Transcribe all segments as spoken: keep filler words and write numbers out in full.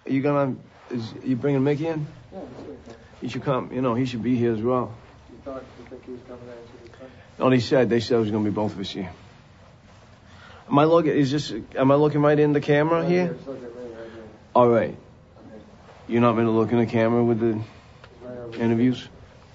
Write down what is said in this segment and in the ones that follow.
Are you gonna, is, are you bringing Mickey in? Yeah, sure. He should come, you know, he should be here as well. You thought, you think he was coming to answer the question? No, they said, they said it was gonna be both of us here. Am I looking, is this, am I looking right in the camera right here? here? Just look at me right here. All right. Okay. You're not gonna look in the camera with the Right interviews?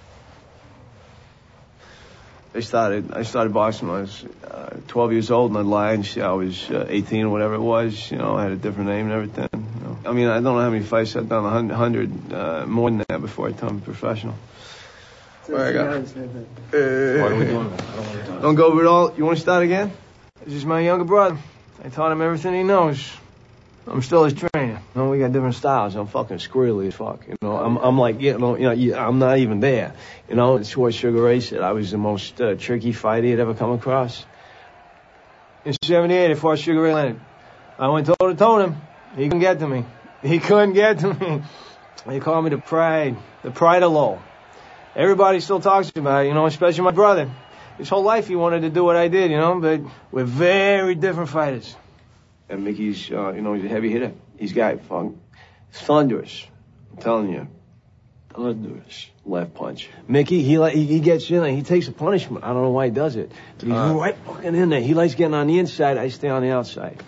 I started, I started boxing when I was uh, twelve years old, and I'd lie and say I was uh, eighteen or whatever it was. You know, I had a different name and everything. You know? I mean, I don't know how many fights I've done, a hundred, uh, more than that before I turned professional. Where I got? Uh, Why are we doing that? I don't want to do Don't go over it all. You want to start again? This is my younger brother. I taught him everything he knows. I'm still his trainer. You know, we got different styles. I'm fucking squirrely as fuck. You know, I'm, I'm like, you know, you know, yeah, I'm not even there. You know, it's what Sugar Ray said. I was the most uh, tricky fighter he'd ever come across. In seventy-eight, I fought Sugar Ray Leonard. I went toe to toe with him. He couldn't get to me. He couldn't get to me. They called me the Pride, the Pride of Lowell. Everybody still talks about it, you know, especially my brother. His whole life he wanted to do what I did, you know, but we're very different fighters. And Mickey's, uh, you know, he's a heavy hitter. He's got fun, thunderous. I'm telling you, thunderous left punch. Mickey, he like he, he gets in there. He takes a punishment. I don't know why he does it, but he's uh, right fucking in there. He likes getting on the inside. I stay on the outside.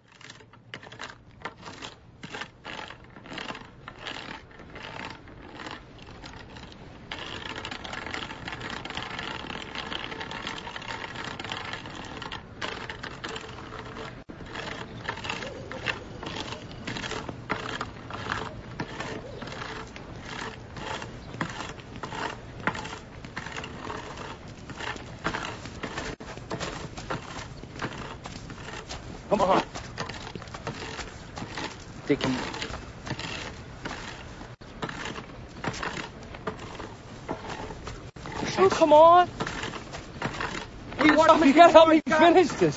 Come on. Take him. Oh, come on. You, want, you gotta help me finish this.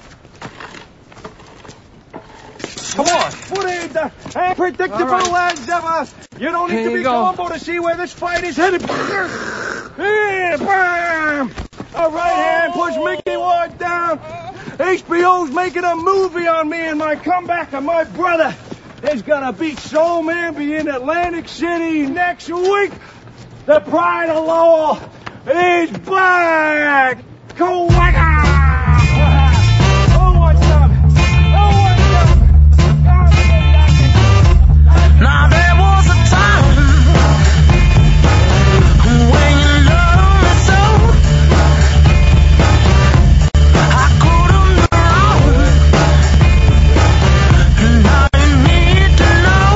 Come on. What is that? Unpredictable right. as ever. You don't need Here to be Columbo to see where this fight is headed. Yeah, bam! A right hand push Mickey Ward down. H B O's making a movie on me and my comeback of my brother. He's gonna beat Soul Man, be in Atlantic City next week. The Pride of Lowell is back. Kawaka! Oh, what's up? Oh, what's up? Now there was a time when you loved me so. I couldn't go wrong. Now you need to know.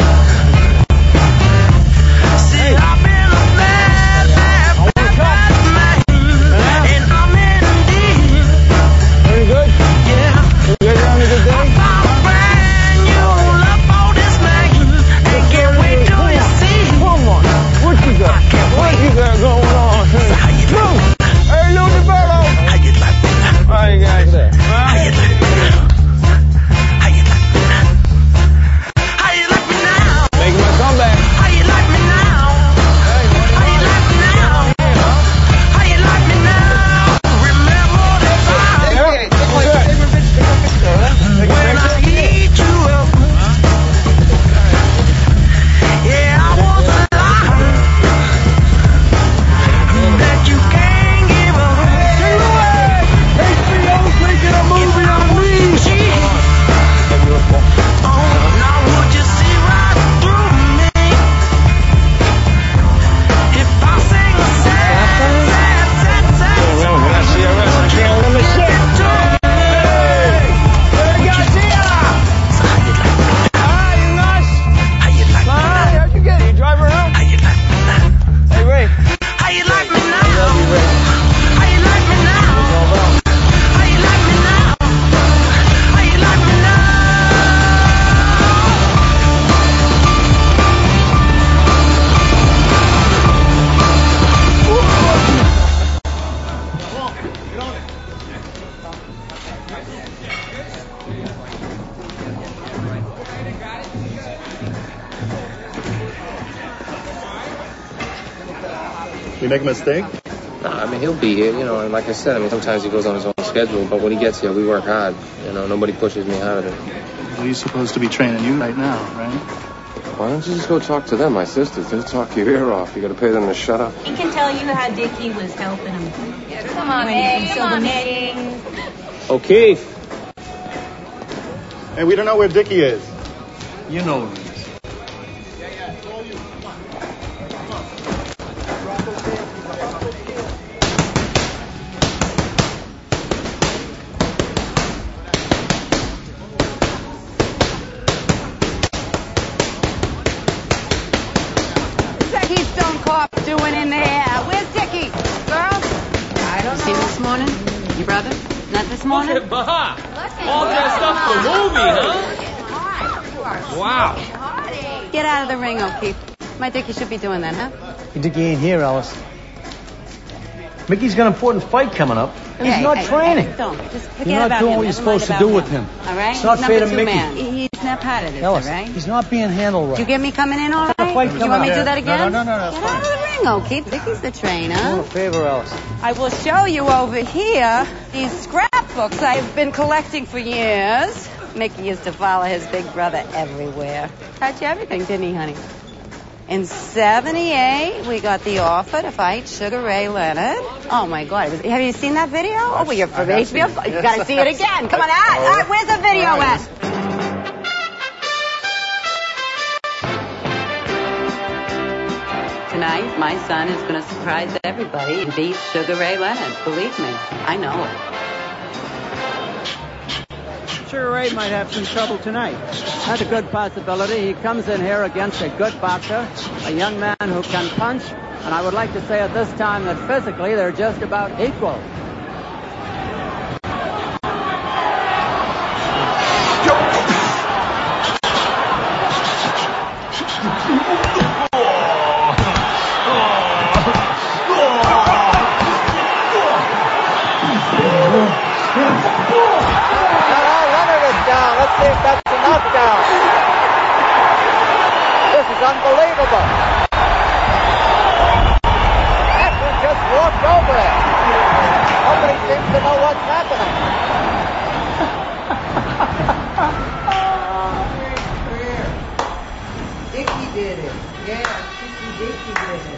See, I've been a bad, bad, bad, bad man, and I'm in deep. Very good. Yeah. You guys having a good day? I found a brand new love for this man. I can't wait till you see. Come on. What you got? I can't What wait. you got going on? So how you like me? Hey, Louie Berto. How you like me now? How you guys there? How you like me now? How you like me now? How you like me now? Making my comeback. How you like me now? How you like me now? How you like me now? Remember the time when I eat you up? Yeah, I was alive. That you can't give up. H B O's making a movie on me. Oh, now would you see right through me? If I sing a sad, sad, sad, sad song, When I C R S, I can't remember shit. So how you like me now? Hi, you nuts. How you like me Hi, now? how'd you get here? You drive around? How you like me now? Hey, Ray. How you like me now? Love you, Ray. How you like me now? All about. How you like me now? How you like me now? We make a mistake? No, I mean, he'll be here, you know, and like I said, I mean, sometimes he goes on his own schedule, but when he gets here, we work hard. You know, nobody pushes me harder. Lee's supposed to be training you right now, right? Why don't you just go talk to them, my sisters? They'll talk your ear off. You gotta pay them to shut up. He can tell you how Dickie was helping him. Yeah, come on, Meg. Come on, Meg. O'Keefe. Hey, we don't know where Dickie is. You know him. What's that Stone Corp doing in there? Where's Dickie? Girls? I don't know. See him this morning? Your brother? Not this morning? Look at Baha. All dressed up for the movie, huh? Wow. Get out of the ring, O'Keefe. My Dickie should be doing that, huh? Your Dickie ain't here, Alice. Mickey's got an important fight coming up, and Hey, he's not hey, training. hey, don't. Just forget You're not about doing him. what you're Never supposed mind to do about with him. All right? It's not He's fair number to two Mickey. man. He- He's not part of this, Alice, all right? he's not being handled Did right. you get me coming in all right? Got a fight Do you coming want me up. to do that again? No, no, no, no, that's Get out of the ring, O'Keefe. Dickie's the trainer. Do a favor, Alice. I will show you over here these scrapbooks I've been collecting for years. Mickey used to follow his big brother everywhere. Taught you everything, didn't he, honey? In seventy-eight, we got the offer to fight Sugar Ray Leonard. Oh, my God. It was, have you seen that video? Oh, well, you're from H B O. You got to see it again. Come on, out. All right, where's the video at? Tonight, my son is going to surprise everybody and beat Sugar Ray Leonard. Believe me, I know it. Sugar Ray might have some trouble tonight. That's a good possibility. He comes in here against a good boxer, a young man who can punch, and I would like to say at this time that physically they're just about equal. Let's see if that's a knockdown. This is unbelievable. Ashton just walked over it. Nobody seems to know what's happening. Dickie did it. Yeah, Dickie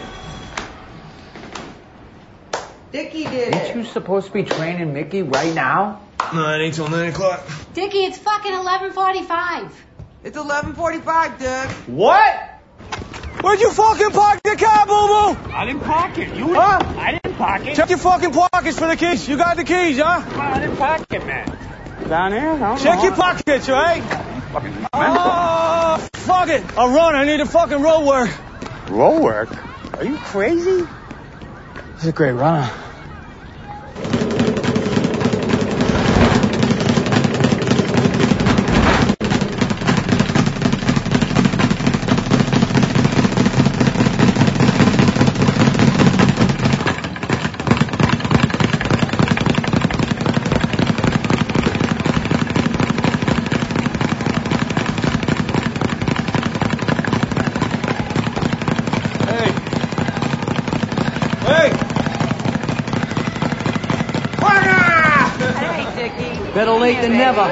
did it. Dickie did it. Ain't you supposed to be training Mickey right now? No, it ain't till nine o'clock. Dickie, it's fucking eleven forty-five. It's eleven forty-five, Doug. What? Where'd you fucking park the car, boo-boo? I didn't park it. You? Huh? I didn't park it. Check your fucking pockets for the keys. You got the keys, huh? I didn't park it, man. Down here? I don't Check know. your pockets, right? Fucking Oh, fuck it. I'll run. I need a fucking road work. Roll work? Are you crazy? He's a great runner. Better late than never.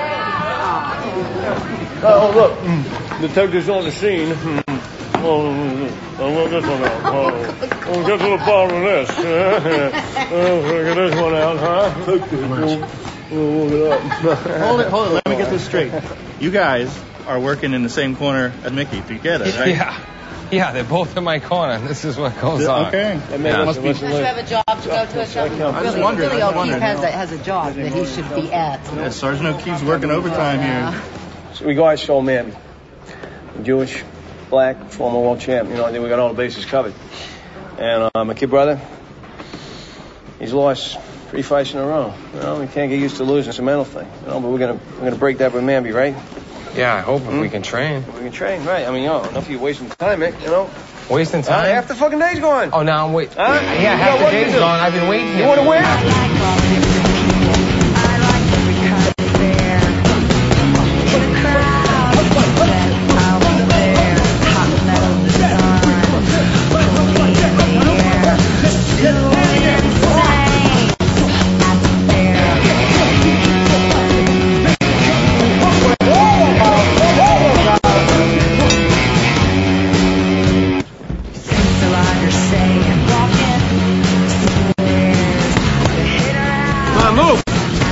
Oh, look. Detective's on the scene. Oh, I want this one out. Oh, oh get to the bottom of this. Oh, get this one out, huh? Oh, look it up. Hold it, hold it. Let me get this straight. You guys are working in the same corner as Mickey together, right? Yeah. Yeah, they're both in my corner. This is what goes on. Okay. That man must be. Does you have a job to go to or something? I was Really, wondering, Billy I was O'Keefe wondering. has a, has a job that he should be at. Yeah, Sergeant O'Keefe's working overtime here. So we go out show man. Jewish, black, former world champ. You know, I think we got all the bases covered. And uh, my kid brother, he's lost three fights in a row. You know, we can't get used to losing. It's a mental thing. You know, but we're gonna we're gonna break that with Manby, right? Yeah, I hope if Hmm? we can train. We can train, right? I mean, you know, enough of you wasting time, Mick. You know, Wasting uh, time? half the fucking day's gone. Oh, now I'm waiting. Huh? Yeah, You half got the work to day's do. gone. I've been waiting here. You want to win? Whoa!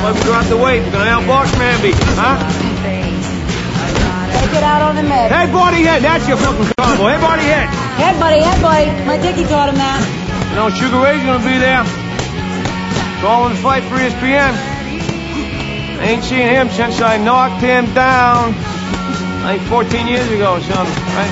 Why we drop the weight? We're gonna outbox Manby, huh? Take it out on the mix. Hey, Buddy Head, that's your fucking combo. Hey, Buddy Head. Head buddy, head buddy. My Dickie taught him that. You know, Sugar Ray's gonna be there. Calling the fight for E S P N. I ain't seen him since I knocked him down, like fourteen years ago or something, right?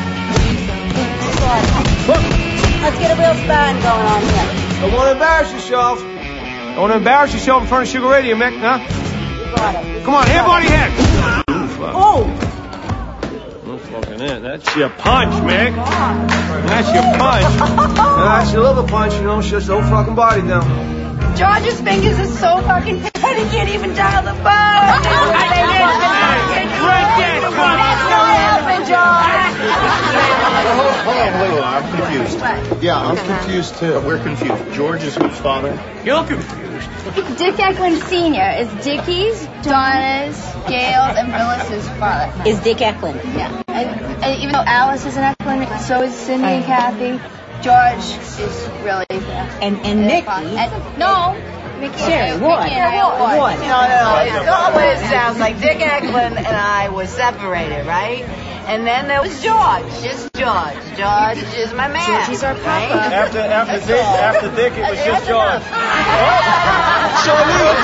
Let's get a real sparring going on here. Don't want to embarrass yourself. Don't want to embarrass yourself in front of Sugar Ray, do you, Mick, huh? You got it. Come on, here, Buddy Head. Oh! That's fucking it. That's your punch, Mick. That's your punch. That's your little punch, you know, shuts the whole fucking body down. George's fingers are so fucking fat he can't even dial the phone. That's not happening, George. Hold on, wait, I'm confused. Yeah, I'm confused too. We're confused. George is whose father? You're confused. Dick Eklund Senior is Dickie's, Donna's, Gail's, and Phyllis's father. Is Dick Eklund. Yeah. And, and even though Alice is an Eklund, so is Cindy and Kathy. George is really there. And and Mickey. And, no. Mickey Sherry, and, what? Mickey and I are one. What? No, no, no. It always sounds like Dick Eklund and I were separated, right? And then there was George, just George. George is my man. Georgie's our papa. Right? After after Dick, after Dick, it was just George. Charlene!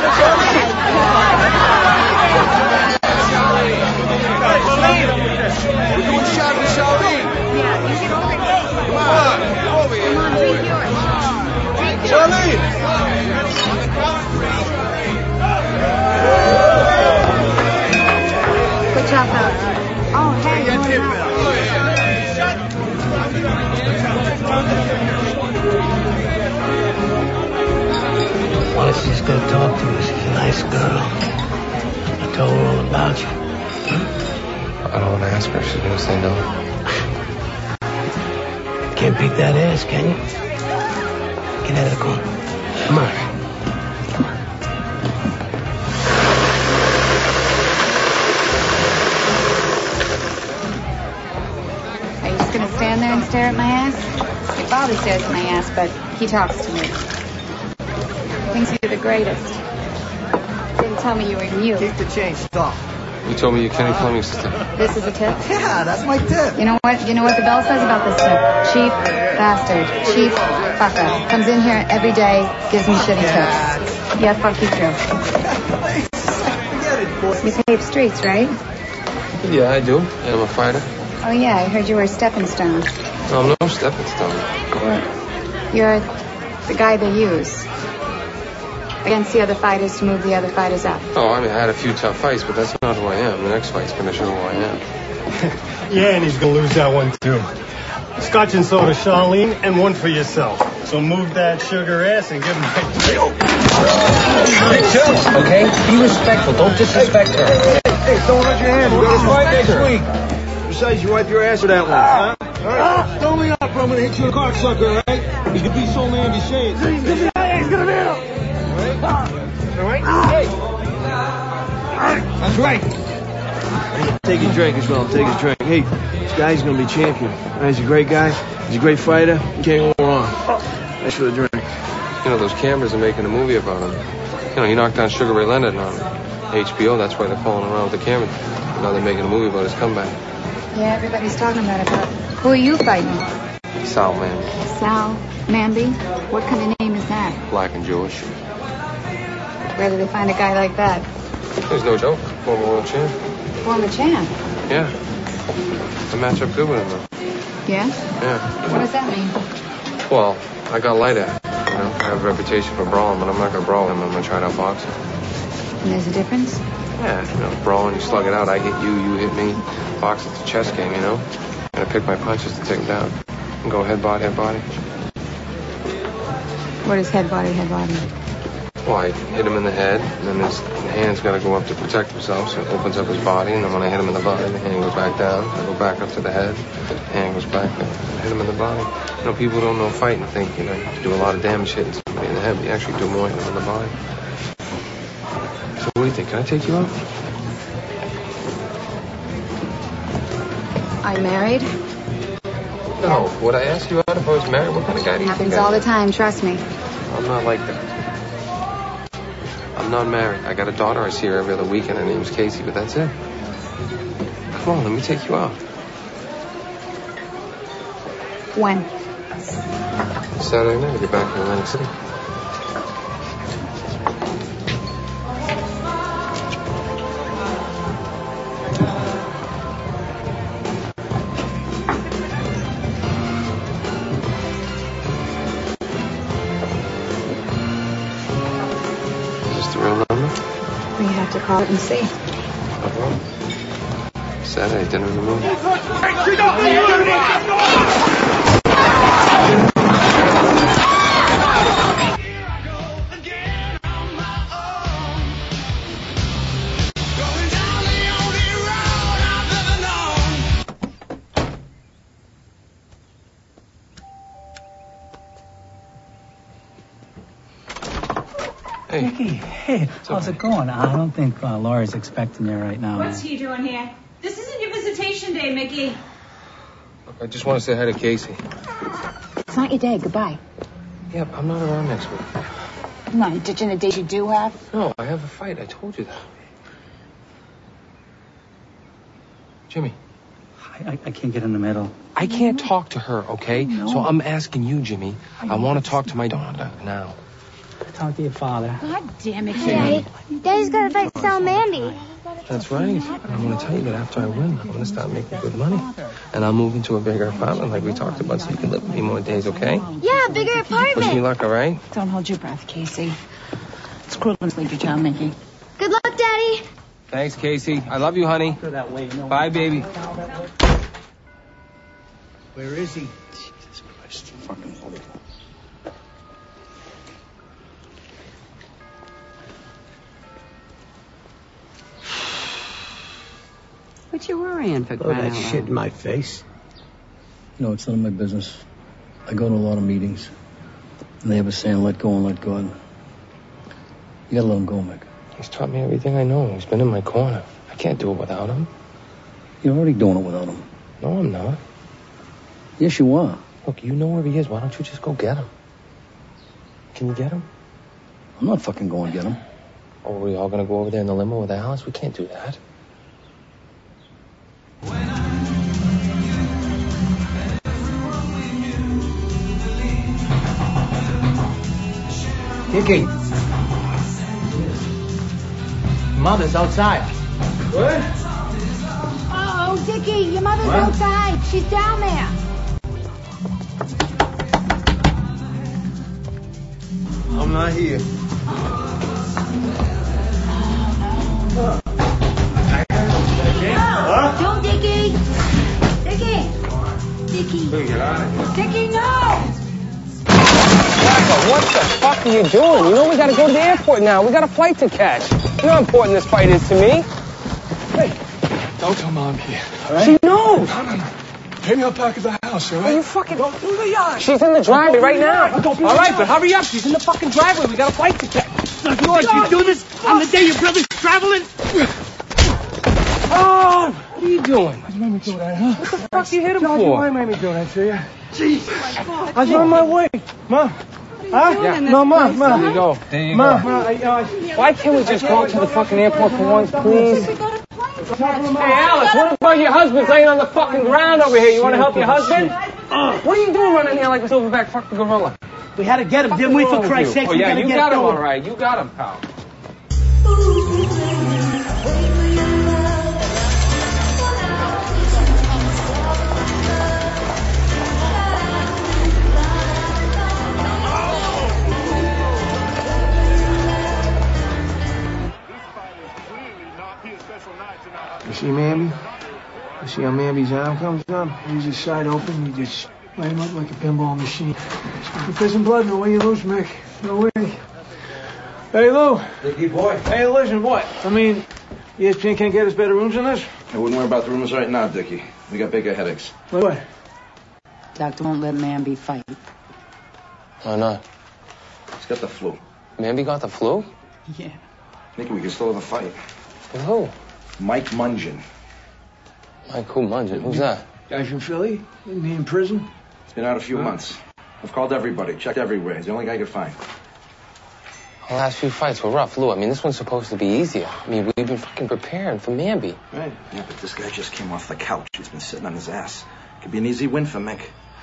We're doing shot with Charlene. Yeah, you should open it. Come on, over here. Come on, drink yours. Drink yours. Charlene! Good job, fellas. Oh, hey. Get hold him on. out. Why don't you just go talk to her? She's a nice girl. I told her all about you. I don't want to ask her. She's going to say no. Can't beat that ass, can you? Get out of the corner. Come on. Are you just going to stand there and stare at my ass? My father stares at my ass, but he talks to me. Thinks you're the greatest. Didn't tell me you were you. Keep the change. Stop. You told me you're Kenny Fleming's sister. This is a tip? Yeah, that's my tip. You know what? You know what the bell says about this tip? Cheap bastard. Cheap fucker. Comes in here every day, gives me shitty tips. Yeah, fuck you too. Forget it, boy. You paved streets, right? Yeah, I do. And I'm a fighter. Oh yeah, I heard you were stepping stones. No, I'm no stepping stone. You're the guy they use against the other fighters to move the other fighters up. Oh, I mean, I had a few tough fights, but that's not who I am. The next fight's going to show who I am. Yeah, and he's going to lose that one, too. Scotch and soda, Charlene, and one for yourself. So move that sugar ass and give him my tail. Okay? Be respectful. Don't disrespect her. Hey, hey, don't hurt your hand. We're gonna fight next week. Besides, you wipe your ass with that one, huh? All right. Throw me up, or I'm gonna hit you a cocksucker, all right? You can be so man ashamed. All right? Hey. That's right. Take a drink as well. Take a drink. Hey, this guy's gonna be champion. He's a great guy. He's a great fighter. You can't go wrong. Thanks for the drink. You know, those cameras are making a movie about him. You know, he knocked down Sugar Ray Leonard on H B O. That's why they're calling around with the camera. Now they're making a movie about his comeback. Yeah, everybody's talking about it. But who are you fighting? Sal Manby. Sal Manby? What kind of name is that? Black and Jewish. Where do they find a guy like that? There's no joke. Former world champ. Former champ. Yeah. I match up good with him, though. Yeah? Yeah. What does that mean? Well, I got light at it. You know, I have a reputation for brawling, but I'm not going to brawl him. I'm going to try to outbox him. And there's a difference? Yeah, you know, brawling, you slug it out. I hit you, you hit me. Box, it's a chess game, you know? And I pick my punches to take him down. And go head body, head body. What is head body, head body? Well, I hit him in the head, and then his hand's got to go up to protect himself, so it opens up his body, and then when I hit him in the body, the hand goes back down. I go back up to the head, the hand goes back, and I hit him in the body. You know, people don't know fighting think, you know, you do a lot of damage hitting somebody in the head, but you actually do more hitting them in the body. So what do you think? Can I take you out? I'm married. No. Would I ask you out if I was married? What kind of guy do you think Happens I all am? the time, trust me. I'm not like that. I'm not married. I got a daughter I see her every other weekend. Her name's Casey, but that's it. Come on, let me take you out. When? Saturday night, I'll get back in Atlantic City. We have to call it and see. Uh-huh. Saturday, dinner in the movie. Hey. Nicky, hey, how's it going? I don't think uh, Laura's expecting you right now. What's he doing here? This isn't your visitation day, Mickey. Look, I just want to say hi to Casey. It's not your day. Goodbye. Yeah, I'm not around next week. Come on, ditching the days you do have? No, I have a fight. I told you that. Jimmy. I, I can't get in the middle. I can't talk to her, okay? No. So I'm asking you, Jimmy. I want to talk to my daughter now. Talk to your father. God damn it, Daddy. Daddy's got to fight Sal Mandy. That's right. And I'm going to tell you that after I win, I'm going to start making good money. And I'll move into a bigger apartment like we talked about so you can live with me more days, okay? Yeah, bigger apartment. Wish me luck, all right? Don't hold your breath, Casey. It's cruel to sleep your child, Mickey. Good luck, Daddy. Thanks, Casey. I love you, honey. Bye, baby. Where is he? Jesus Christ. Fucking horrible. What you worrying for, Oh, crying that out shit loud? in my face. You know, it's none of my business. I go to a lot of meetings, and they have a saying, let go and let God. You gotta let him go, Mick. He's taught me everything I know. He's been in my corner. I can't do it without him. You're already doing it without him. No, I'm not. Yes, you are. Look, you know where he is. Why don't you just go get him? Can you get him? I'm not fucking going to get him. Or are we all gonna go over there in the limo with Alice? We can't do that. Nicky. Mother's outside. What? Oh, Dickie, your mother's What? outside. She's down there. I'm not here. Huh? Don't, Dickie. Dickie. Dickie. Dickie, no. What the fuck are you doing? You know we gotta go to the airport now. We got a flight to catch. You know how important this fight is to me. Hey, don't tell Mom here, all right? She knows. No, no, no. Take me out back of the house, all right? Are you fucking... Go through the yard. She's in the driveway right now. Go through All the right, yard. but hurry up. She's in the fucking driveway. We got a flight to catch. Now, George, you do this on the day your brother's traveling? Oh, what are you doing? Why'd you make me do that, huh? What the fuck you hit him George, for? why made me do that to you? Jeez. God. I was on my way. Mom. Huh? Yeah. No, Mom, Mom. There you go. There you Mom, go. Mom, I, uh, Why can't we just go to the fucking airport for once, please? Hey, Alice, what about your husband laying on the fucking ground over here? You want to help your husband? What are you doing running here like a silverback fucking gorilla? We had to get him, didn't we, for Christ's sake? Oh, We yeah, gotta you get got him going. all right. You got him, pal. You see Mamby? You see how Mamby's arm comes up? Leaves his side open. You just light him up like a pinball machine. You're pissing blood. No way you lose, Mick. No way. Hey, Lou. Dickie boy. Hey, listen, what? I mean, E S P N can't get us better rooms than this? I wouldn't worry about the rumors right now, Dickie. We got bigger headaches. What? Doctor won't let Mamby fight. Why not? He's got the flu. Mamby got the flu? Yeah. Nicky, we can still have a fight. With who? Mike Mungin. Mike who Mungin? Who's that? Guy from Philly? Isn't he in prison? He's been out a few Huh? months. I've called everybody, checked everywhere. He's the only guy I could find. The last few fights were rough, Lou. I mean, this one's supposed to be easier. I mean, we've been fucking preparing for Manby. Right. Yeah, but this guy just came off the couch. He's been sitting on his ass. Could be an easy win for Mick.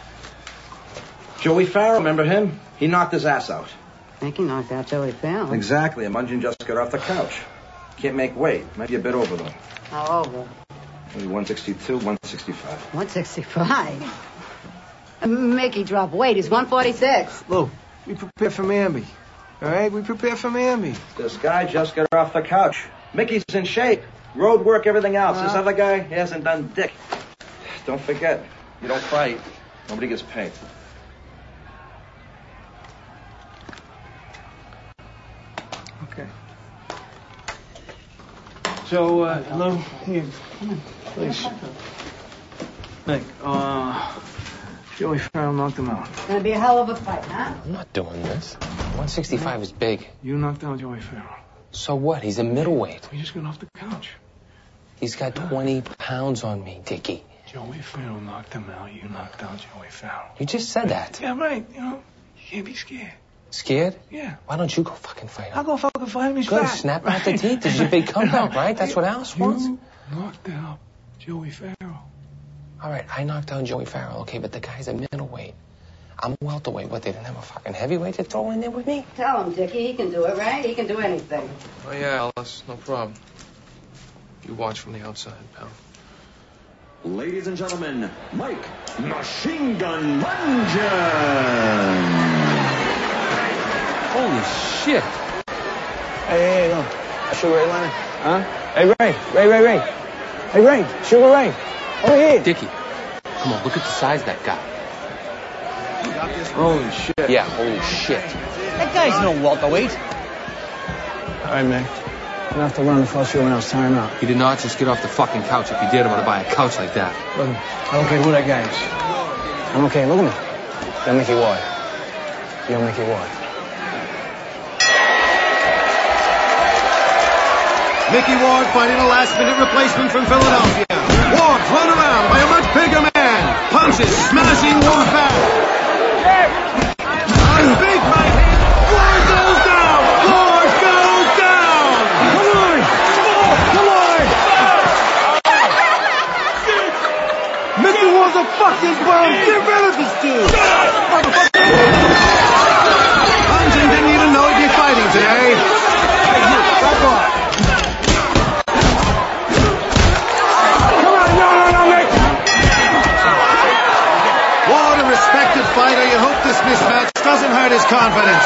Joey Farrell, remember him? He knocked his ass out. Mickey knocked out Joey Farrell. Exactly. And Mungeon just got off the couch. Can't make weight. Might be a bit over, though. How over? Maybe one sixty-two, one sixty-five. one sixty-five? Mickey dropped weight. He's one forty-six. Lou, we prepare for Manby. All right? We prepare for Manby. This guy just got off the couch. Mickey's in shape. Road work, everything else. Uh, this other guy, he hasn't done dick. Don't forget, you don't fight, nobody gets paid. Okay. So, uh, Lou, here, come in, please. Nick, uh, Joey Farrell knocked him out. Gonna be a hell of a fight, huh? I'm not doing this. one sixty-five is big. You knocked out Joey Farrell. So what? He's a middleweight. We just got off the couch. He's got twenty pounds on me, Dickie. Joey Farrell knocked him out. You knocked out Joey Farrell. You just said that. Yeah, right. You know, you can't be scared. Scared? Yeah. Why don't you go fucking fight him? I'll go fucking fight him. He's Good. fat. Snap out the teeth. This is your big comeback, right? That's what Alice wants. You knocked out Joey Farrell. All right, I knocked down Joey Farrell, okay, but the guy's a middleweight. I'm a welterweight. What, they didn't have a fucking heavyweight to throw in there with me? Tell him, Dickie. He can do it, right? He can do anything. Oh, yeah, Alice. No problem. You watch from the outside, pal. Ladies and gentlemen, Mike Machine Gun Mungeon. Holy shit. Hey, hey, look. Sugar Ray Leonard. Huh? Hey, Ray. Ray, Ray, Ray. Hey, Ray. Sugar Ray. Over here. Dickie, come on, look at the size of that guy. Holy shit. Yeah, holy shit. That guy's no welterweight. All right, man. I'm gonna have to learn the first few minutes time out. He did not just get off the fucking couch if he dared him to buy a couch like that. Look, I don't care who that guy is. I'm okay. Look at me. You're Mickey Ward. You're Mickey Ward. Mickey Ward fighting a last-minute replacement from Philadelphia. Ward thrown around by a much bigger man. Punches smashing Ward back. A big right hand. Ward goes down. Ward goes down. Come on. Come on. Mickey Ward's a fucking bum. Get rid of this dude. Mungeon didn't even know he'd be fighting today. Hey, you, back off. Ward, a respected fighter, you hope this mismatch doesn't hurt his confidence.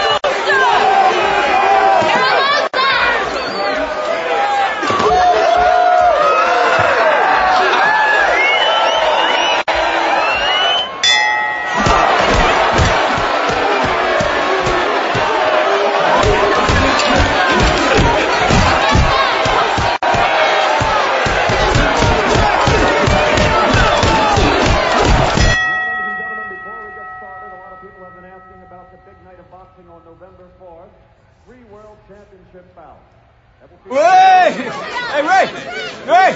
Ray! Hey, Ray! Ray!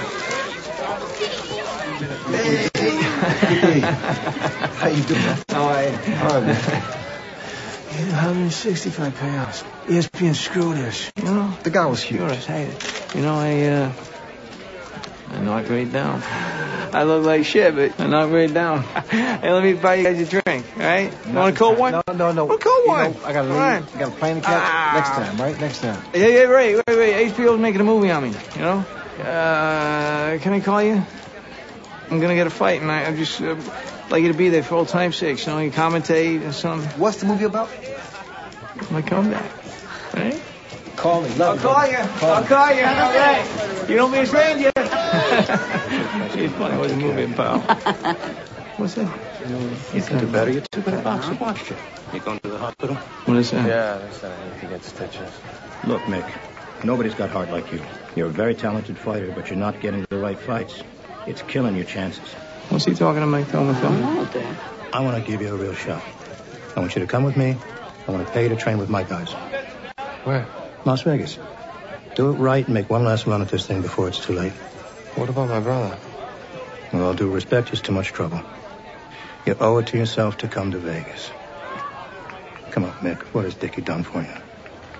How you doing, man? How are you? All right, man. one hundred sixty-five pounds. E S P N screwed us, you know? The guy was huge. Screwed us, hated it. You know, I, uh... I knocked right down. I look like shit, but I knocked right down. Hey, let me buy you guys a drink, all right? You want a cold one? No, no, no. Want a cold one? You know, I gotta leave. Right. I gotta play in the catch Ah. next time, right? Next time. Hey, hey, wait, wait, wait. H B O's making a movie on me, you know? Uh, can I call you? I'm gonna get a fight, and I, I'm just uh, like you to be there for old time's sake. You know, you commentate and something. What's the movie about? My comeback, right? Call me. I'll call you. I'll call you. All right. You don't be a stranger. It's funny. It was a movie, pal. What's that? You can do better. You're too good at boxing. Watch it. You going to the hospital? What is that? Yeah, they said I need to get stitches. Look, Mick, nobody's got heart like you. You're a very talented fighter, but you're not getting the right fights. It's killing your chances. What's he talking to Mike Thelma? I want to give you a real shot. I want you to come with me. I want to pay you to train with my guys. Where? Las Vegas. Do it right and make one last run at this thing before it's too late. What about my brother? With all due respect, it's too much trouble. You owe it to yourself to come to Vegas. Come on, Mick. What has Dickie done for you?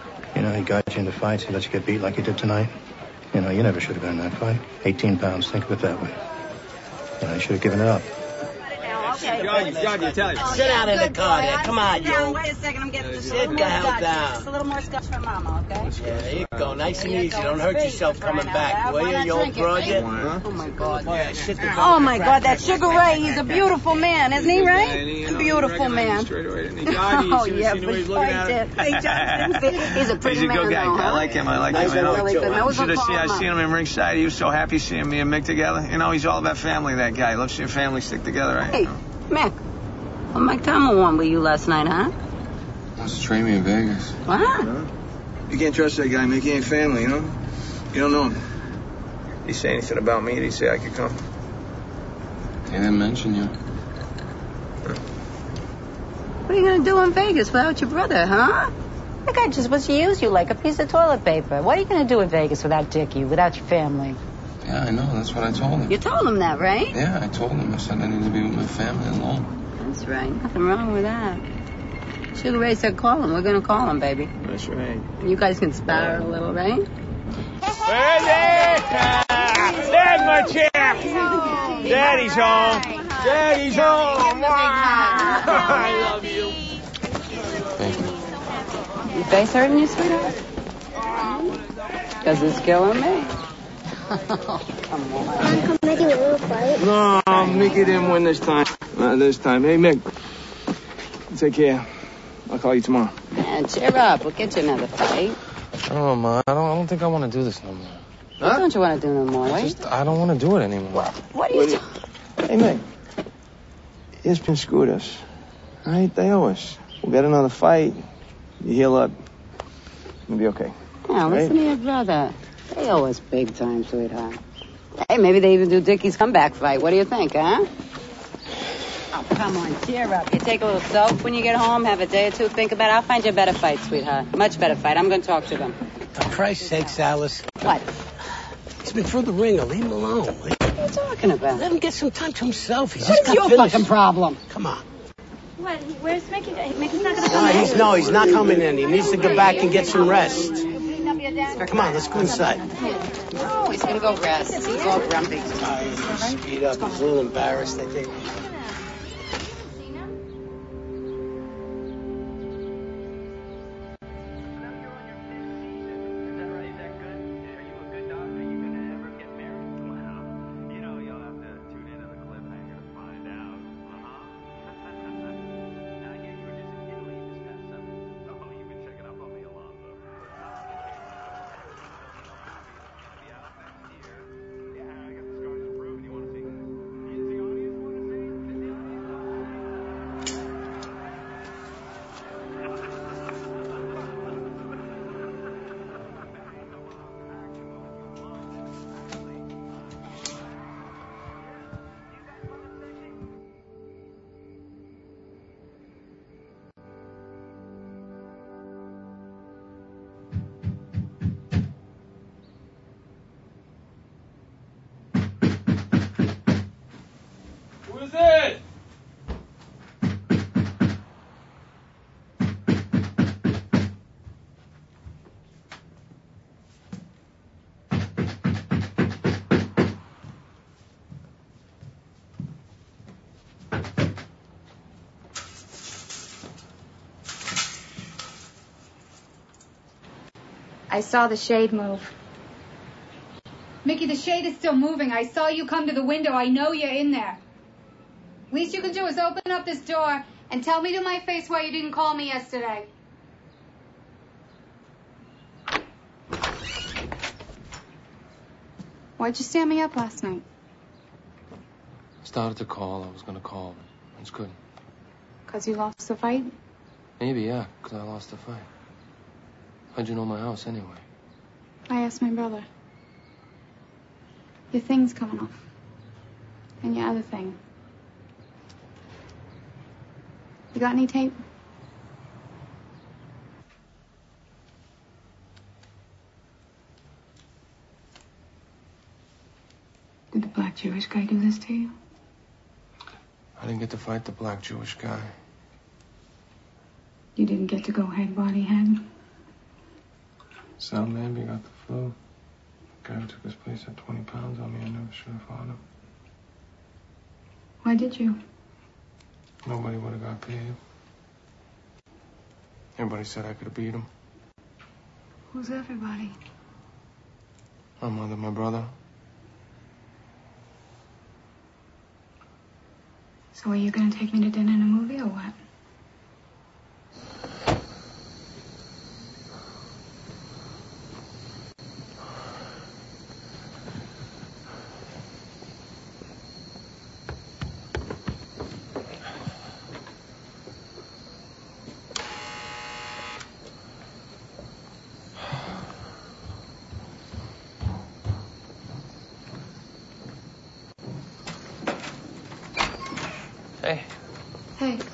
know, he got you into fights. He let you get beat like you did tonight. You know, you never should have been in that fight. eighteen pounds, think of it that way. You know, you should have given it up. Okay. God, God, you tell you. Sit down in the car there. Come on, you. down. Wait a second. I'm getting just a little Sit more the hell scotch. down. Just a little more scotch for Mama, okay? Yeah, there you go. Nice and There you easy. go. Don't hurt yourself coming back, will you, you old broad? Oh, my God. Yeah, sit the Oh, my God. That Sugar Ray, he's a beautiful man, isn't he, Ray? A beautiful man. Oh, yeah, but I did. He's a pretty He's a man, good guy. though, I huh? like him. I like Nice him. You know, really good. That was should have a seen. I farmer. seen him in ringside. He was so happy seeing me and Mick together. You know, he's all about family. That guy. He loves seeing family stick together. Right? Hey, Mick. Well, Mike Thomas won with you last night, huh? Wants to train me in Vegas. What? You can't trust that guy, Mick. He ain't family. You know. You don't know him. Did he say anything about me? Did he say I could come? He didn't mention you. What are you going to do in Vegas without your brother, huh? That guy just wants to use you like a piece of toilet paper. What are you going to do in Vegas without Dickie, without your family? Yeah, I know. That's what I told him. You told him that, right? Yeah, I told him. I said I need to be with my family alone. That's right. Nothing wrong with that. Sugar Ray said call him. We're going to call him, baby. That's right. You guys can spar a little, right? There's my champ. Daddy's home. Daddy's home. I love you. Thank you. Your face hurting you, sweetheart? Because it's killing me. Come on. Make it a little fight. No, Mickey didn't win this time. Not this time. Hey, Mick. Take care. I'll call you tomorrow. Man, cheer up. We'll get you another fight. I don't know, Ma. I don't. I don't think I want to do this no more. Huh? What don't you want to do no more? I just. I don't want to do it anymore. What are you doing? Hey, Mick. E S P N screwed us. All right? They owe us. We'll get another fight. You heal up. You'll be okay. Yeah, listen right? to your brother. They owe us big time, sweetheart. Hey, maybe they even do Dickie's comeback fight. What do you think, huh? Oh, come on, cheer up. You take a little soap when you get home, have a day or two, think about it. I'll find you a better fight, sweetheart. Much better fight. I'm going to talk to them. For Christ's sakes, Alice. What? He's been through the ringer. Leave him alone. What are you talking about? Let him get some time to himself. He's What's just got your finished. fucking problem? Come on. What? Where's Mickey? Mickey's not gonna No, come he's in. no, he's not coming in. He needs to go back and get some rest. Come on, let's go inside. Oh, he's going to go rest. He's all grumpy. Speed up. He's a little embarrassed, I think. Who's it? I saw the shade move. Mickey, the shade is still moving. I saw you come to the window. I know you're in there. Least you can do is open up this door and tell me to my face why you didn't call me yesterday. Why'd you stand me up last night? Started to call. I was gonna call. It's good. Because you lost the fight? Maybe, yeah, because I lost the fight. How'd you know my house anyway? I asked my brother. Your thing's coming off. And your other thing. You got any tape? Did the black Jewish guy do this to you? I didn't get to fight the black Jewish guy. You didn't get to go head, body, head? Sal maybe got the flu. The guy who took his place had twenty pounds on me. I never should have fought him. Why did you? Nobody would have got paid. Everybody said I could have beat him. Who's everybody? My mother, my brother. So are you gonna take me to dinner and a movie or what? Hey. Hey. You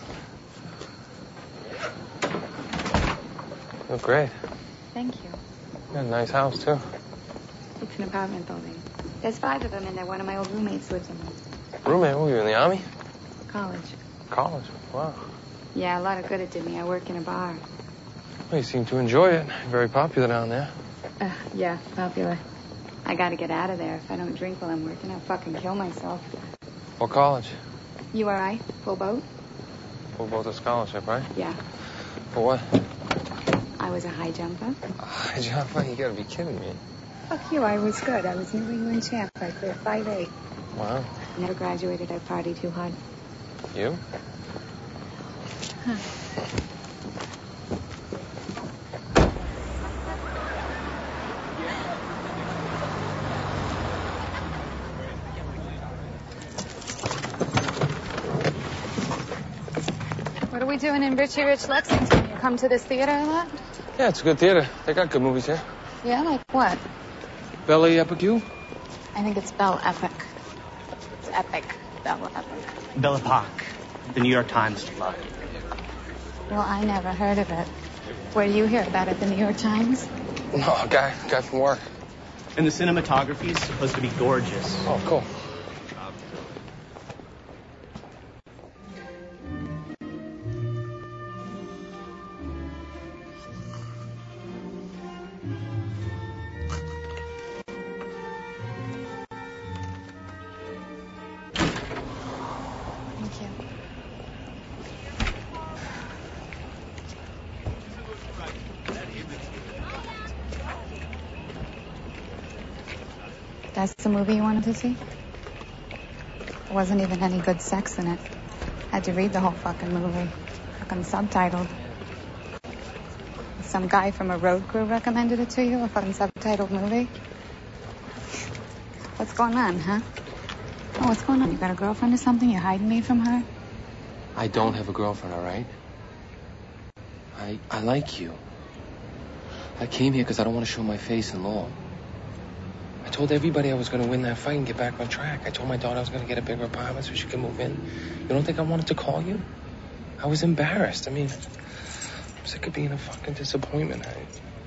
look great. Thank you. You got a nice house, too. It's an apartment building. There's five of them in there. One of my old roommates lives in them. Roommate, what were you, in the army? College. College? Wow. Yeah, a lot of good it did me. I work in a bar. Well, you seem to enjoy it. Very popular down there. Uh, yeah, popular. I gotta get out of there. If I don't drink while I'm working, I'll fucking kill myself. What college? U R I? Full boat? Full boat of scholarship, right? Yeah. For what? I was a high jumper. High jumper? You gotta be kidding me. Fuck you, I was good. I was New England champ. I cleared five eight. Wow. Never graduated. I partied too hard. You? Huh. What are we doing in Richie Rich Lexington? You come to this theater a lot? Yeah, it's a good theater. They got good movies here. Yeah, like what? Belle Epic. I think it's Belle Epic. It's epic. Belle Epic. Belle Epoque. The New York Times loved it. Well, I never heard of it. Where do you hear about it? The New York Times? No, a guy, guy from work. And the cinematography is supposed to be gorgeous. Oh, cool. Thank you. That's the movie you wanted to see? There wasn't even any good sex in it. Had to read the whole fucking movie. Fucking subtitled. Some guy from a road crew recommended it to you? A fucking subtitled movie? What's going on, huh? Oh, what's going on? You got a girlfriend or something? You're hiding me from her? I don't have a girlfriend, all right? I I like you. I came here because I don't want to show my face in law. I told everybody I was going to win that fight and get back on track. I told my daughter I was going to get a bigger apartment so she could move in. You don't think I wanted to call you? I was embarrassed. I mean, I'm sick of being a fucking disappointment. I...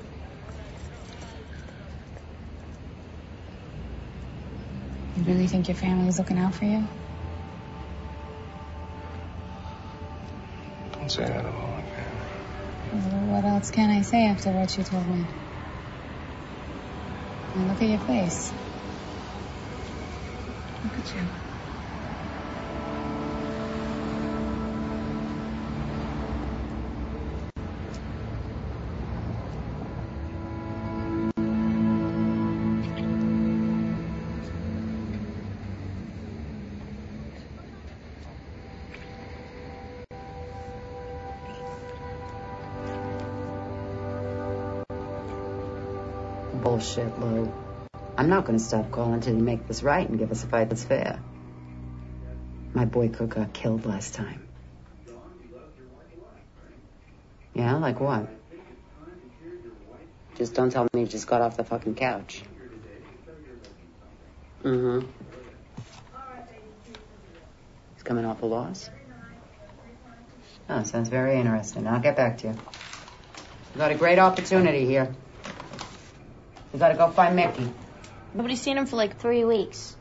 You really think your family's looking out for you? Don't say that at all. Well, what else can I say after what you told me? And look at your face. Look at you. Bullshit, Lou. I'm not going to stop calling until you make this right and give us a fight that's fair. My boy Cook got killed last time. Yeah, like what? Just don't tell me you just got off the fucking couch. Mm-hmm. He's coming off a loss? Oh, sounds very interesting. I'll get back to you. You got a great opportunity here. We gotta go find Mickey. Nobody's seen him for like three weeks.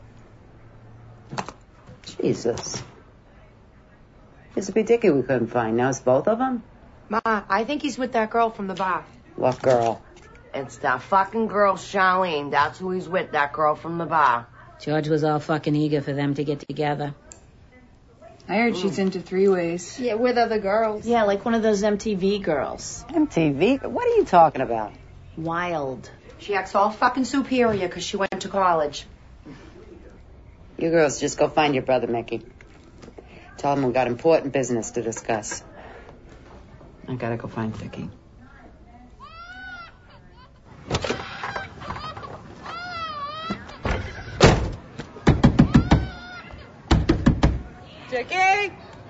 Jesus. Used to be Dickie we couldn't find. Now it's both of them? Ma, I think he's with that girl from the bar. What girl? It's that fucking girl, Charlene. That's who he's with, that girl from the bar. George was all fucking eager for them to get together. I heard she's into three-ways. Yeah, with other girls. Yeah, like one of those M T V girls. M T V? What are you talking about? Wild. She acts all fucking superior because she went to college. You girls just go find your brother, Mickey. Tell him we got important business to discuss. I gotta go find Vicky. Dickie?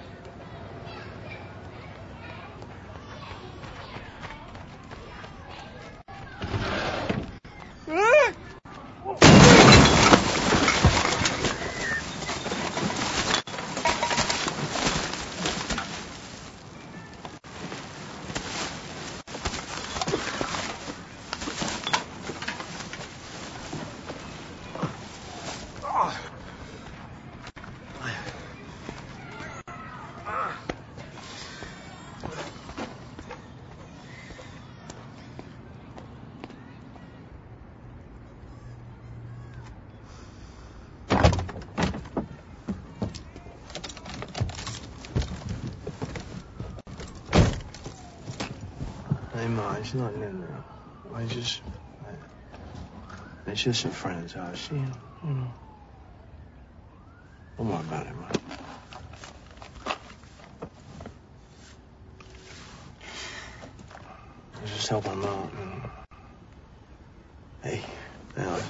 Hey, Ma, it's nothing in there. I just... I, it's just a friend's house, you know. You know. Don't worry about it, Ma. I just help him out, you know. Hey, Alice.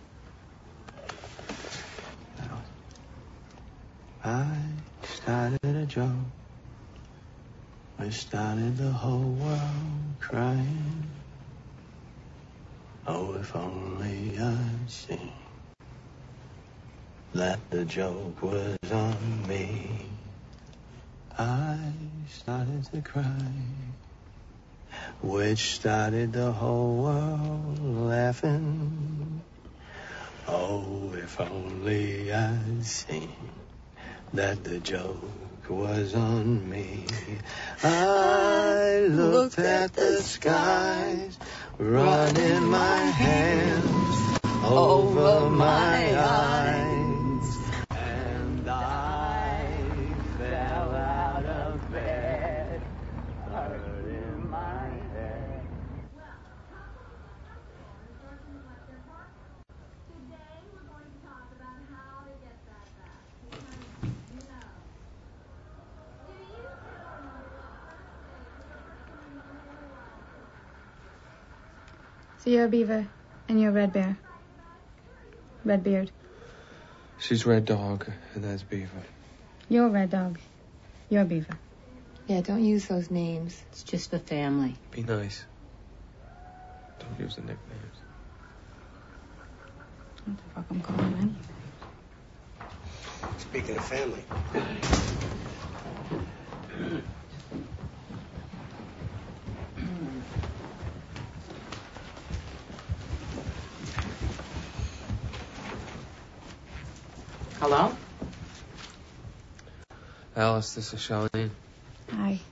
Alice. I started a joke. I started the whole world crying. Oh, if only I'd seen that the joke was on me. I started to cry, which started the whole world laughing. Oh, if only I'd seen that the joke was on me. I looked at the skies, running my hands over my eyes, and I fell out of bed, hurting my head. So you're a beaver, and you're Red Bear. Redbeard. She's Red Dog, and that's Beaver. You're Red Dog. You're Beaver. Yeah, don't use those names. It's just for family. Be nice. Don't use the nicknames. What the fuck I'm calling in? Speaking of family. Hello? Alice, this is Charlene. Hi.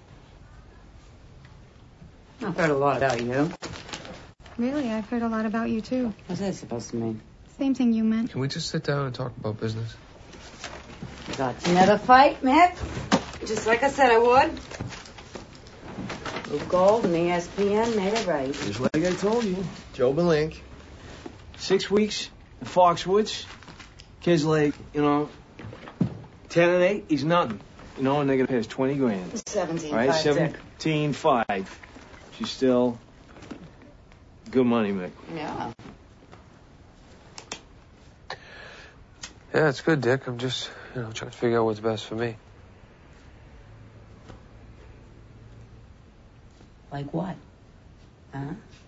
I've heard a lot about you. Really, I've heard a lot about you, too. What's that supposed to mean? Same thing you meant. Can we just sit down and talk about business? Got another fight, Mick? Just like I said I would. Blue Gold and E S P N made it right. Just like I told you. Joe Belink. Six weeks in Foxwoods. Kid's like, you know, ten and eight, he's nothing. You know, and they're gonna pay us twenty grand. Seventeen All right, five, Dick. seventeen five. She's still good money, Mick. Yeah. Yeah, it's good, Dick. I'm just, you know, trying to figure out what's best for me. Like what? Huh?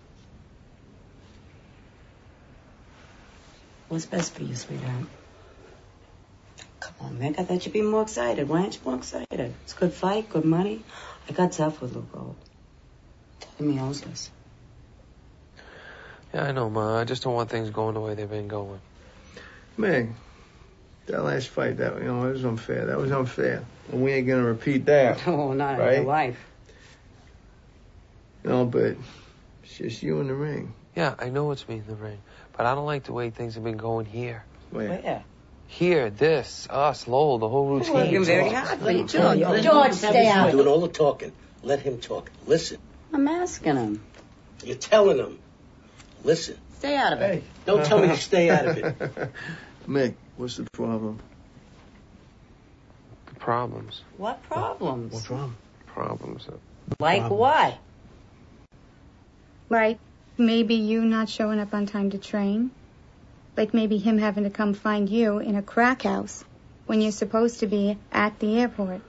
What's best for you, sweetheart? Come on, Mick. I thought you'd be more excited. Why aren't you more excited? It's a good fight, good money. I got tough with Blue Gold. Tell him he owes us. Yeah, I know, Ma. I just don't want things going the way they've been going. Mick, that last fight, that, you know, it was unfair. That was unfair. And we ain't gonna repeat that. Oh, not in right? your life. No, but it's just you in the ring. Yeah, I know it's me, Lorraine, but I don't like the way things have been going here. Where? Where? Here, this, us, Lowell, the whole routine. Working very hard for you, George. George, stay out. Doing all the talking. Let him talk. Listen. I'm asking him. You're telling him. Listen. Stay out of it. Hey. Don't tell me to stay out of it. Mick, what's the problem? The problems. What problems? What's wrong? Problems. Like Problems. what? Like maybe you not showing up on time to train. Like maybe him having to come find you in a crack house when you're supposed to be at the airport.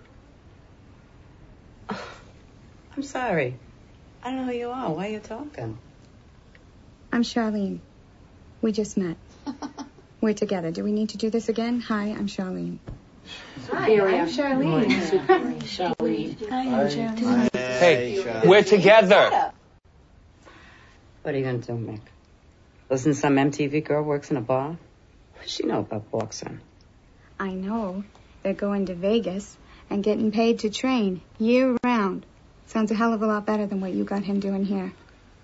I'm sorry. I don't know who you are. Why are you talking? I'm Charlene. We just met. We're together. Do we need to do this again? Hi, I'm Charlene. Hi, I'm Charlene. Charlene. Hi, I'm Charlene. Hey, we're together. What are you going to do, Mick? Listen, some M T V girl works in a bar? What does she know about boxing? I know. They're going to Vegas and getting paid to train year round. Sounds a hell of a lot better than what you got him doing here.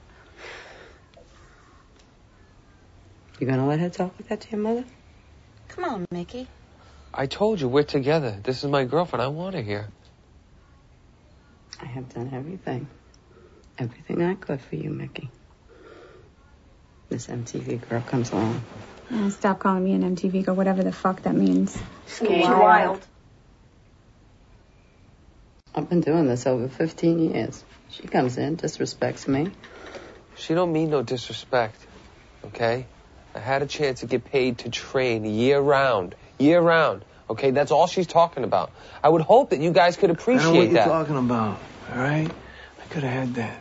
You going to let her talk like that to your mother? Come on, Mickey. I told you, we're together. This is my girlfriend. I want her here. I have done everything. Everything I could for you, Mickey. This M T V girl comes along. Uh, stop calling me an M T V girl, whatever the fuck that means. She's wild. I've been doing this over fifteen years. She comes in, disrespects me. She don't mean no disrespect, okay? I had a chance to get paid to train year round. Year round. Okay, that's all she's talking about. I would hope that you guys could appreciate I know what that. you're talking about, all right? I could have had that.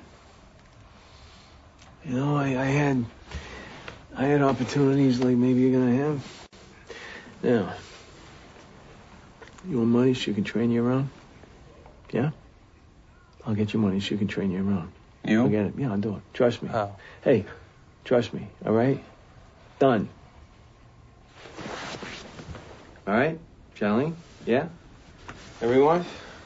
You know, I, I had... I had opportunities like maybe you're gonna have. Now, you want money so you can train you around? Yeah? I'll get you money so you can train you around. You? I'll get it. Yeah, I'll do it. Trust me. How? Hey, trust me, all right? Done. All right? Charlie? Yeah? Everyone?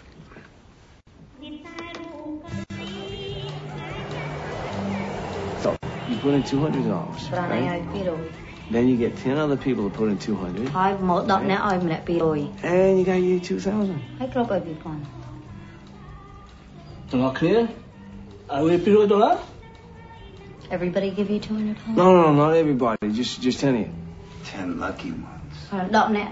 So, you put in two hundred dollars, right? Then you get ten other people to put in two hundred dollars. I've một đợt nữa I'm at Biloy. And you got you two thousand. I grew up every one. Not clear? I will pay dollar? Everybody give you two hundred dollars? No, no, no, not everybody. Just just ten of you. Ten lucky ones. Đợt nữa.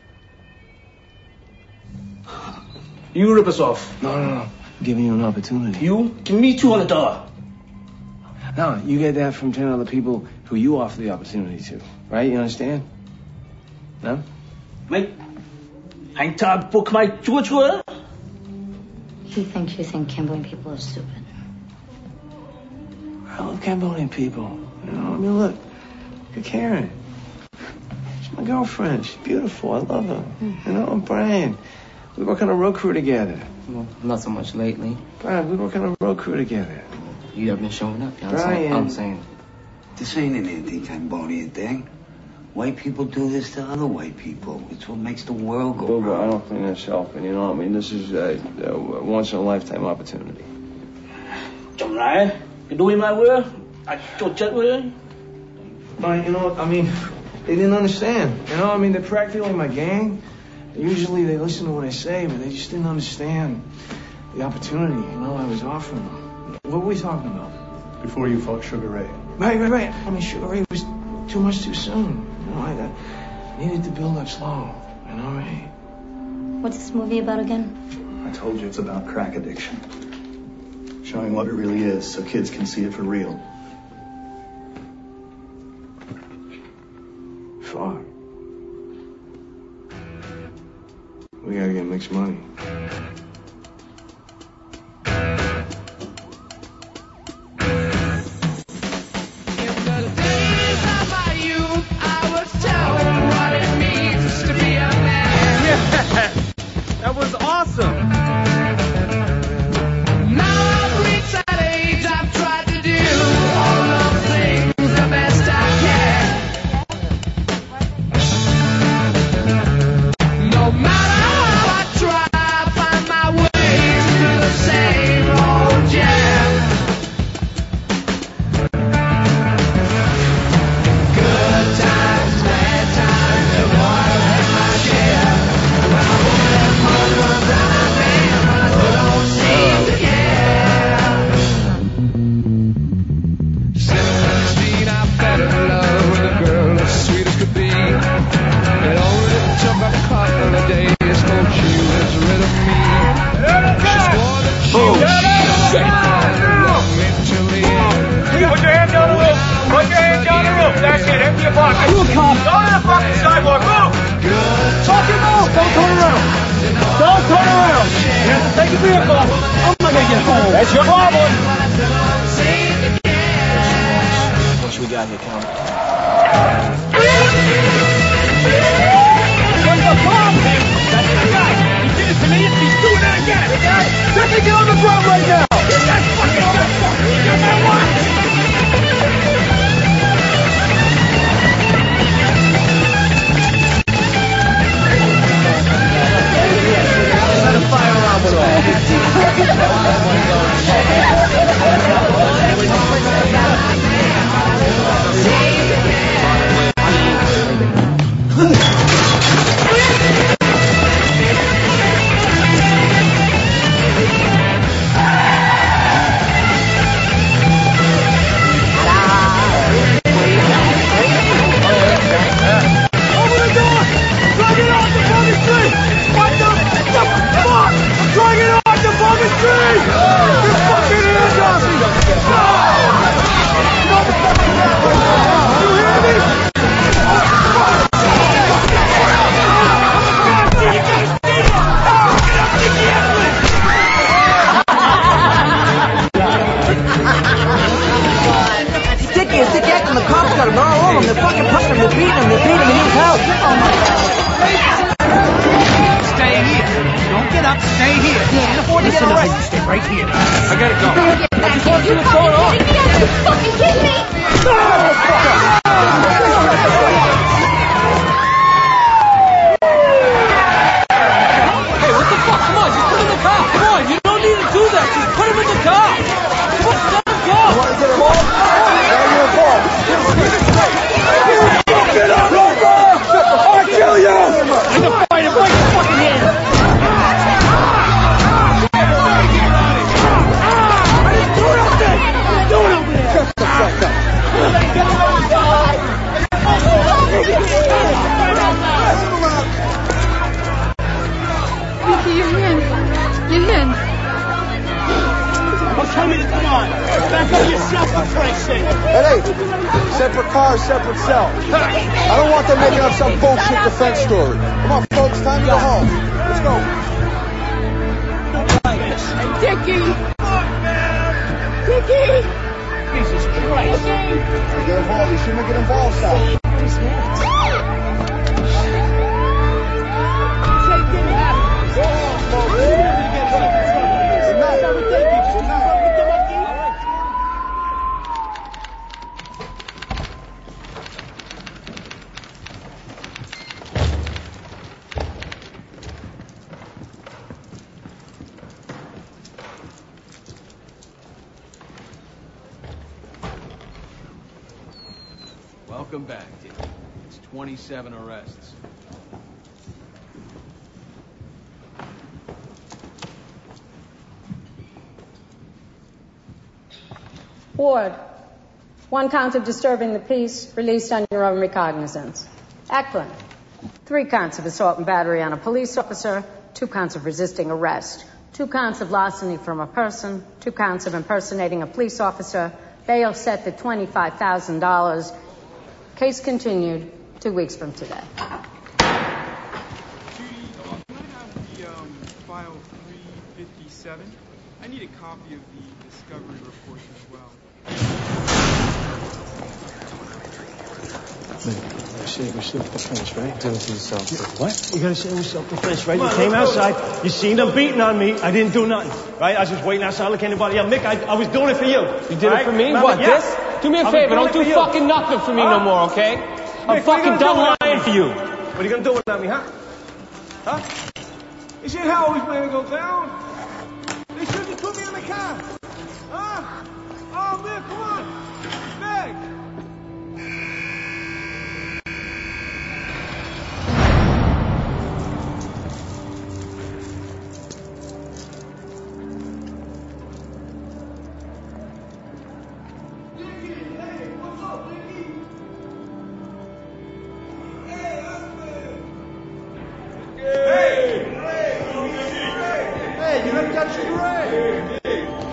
You rip us off. No, no, no. I'm giving you an opportunity. You? Give me two hundred dollars. No, you get that from ten other people who you offer the opportunity to. Right? You understand? No? Mate, I ain't time to book my chua chua. He thinks you think Cambodian people are stupid. I love Cambodian people. You know, I mean, look. Look at Karen. She's my girlfriend. She's beautiful. I love her. Mm. You know, I'm Brian. We work on a road crew together. Well, not so much lately. Brian, we work on a road crew together. You have been showing up. You know, Brian. I'm saying. This ain't an anti-Cambodian thing. White people do this to other white people. It's what makes the world go Boo-boo, round. I don't think that's helping. You know what I mean? This is a, a once-in-a-lifetime opportunity. Chồng lại, cái đuôi mai vừa, I chốt chết vừa. Brian, you know what? I mean, they didn't understand. You know, I mean, they're practically my gang. Usually they listen to what I say, but they just didn't understand the opportunity, you know, I was offering them. What were we talking about? Before you fought Sugar Ray. Right, right, right. I mean, Sugar Ray was too much too soon. You know, I, I needed to build up slow. You know, right? What's this movie about again? I told you it's about crack addiction. Showing what it really is so kids can see it for real. Far. We gotta get mixed money. That was awesome. Now I've reached that age, I've tried to do all of things the best I can. No matter how I try, I find shit! Put your hand down the roof! Put your hand down the roof! That's it, empty your pocket! You a cop! Go to the fucking sidewalk, move! Fucking move! Don't turn around! Don't turn around! You have to take a vehicle! I'm not gonna get home! That's your problem! What we got here, Count? What's the problem? That's the guy! He did it to me, he's doing it again! Let me get on the ground right now! Get that fucking motherfucker! Get that one! Welcome back, Dick. It's twenty-seven arrests. Ward, one count of disturbing the peace, released on your own recognizance. Eklund, three counts of assault and battery on a police officer, two counts of resisting arrest, two counts of larceny from a person, two counts of impersonating a police officer, bail set to twenty-five thousand dollars. Case continued two weeks from today. Judy, can I have the um, file three fifty-seven? I need a copy of the discovery report as well. Man, you gotta shave your self-defense, right? Do it to yourself. What? You gotta shave your self-defense, right? You On, came outside, you seen them beating on me, I didn't do nothing, right? I was just waiting outside like anybody else. Mick, I, I was doing it for you. You did right? it for me? Remember? What, yeah. this? Do me a I favor, don't do you. fucking nothing for me huh? no more, okay? Mick, I'm fucking done lying for you. What are you gonna do without me, huh? Huh? You see how always plan to go down? They should have put me in the car. Huh? Oh, man, come on. Meg.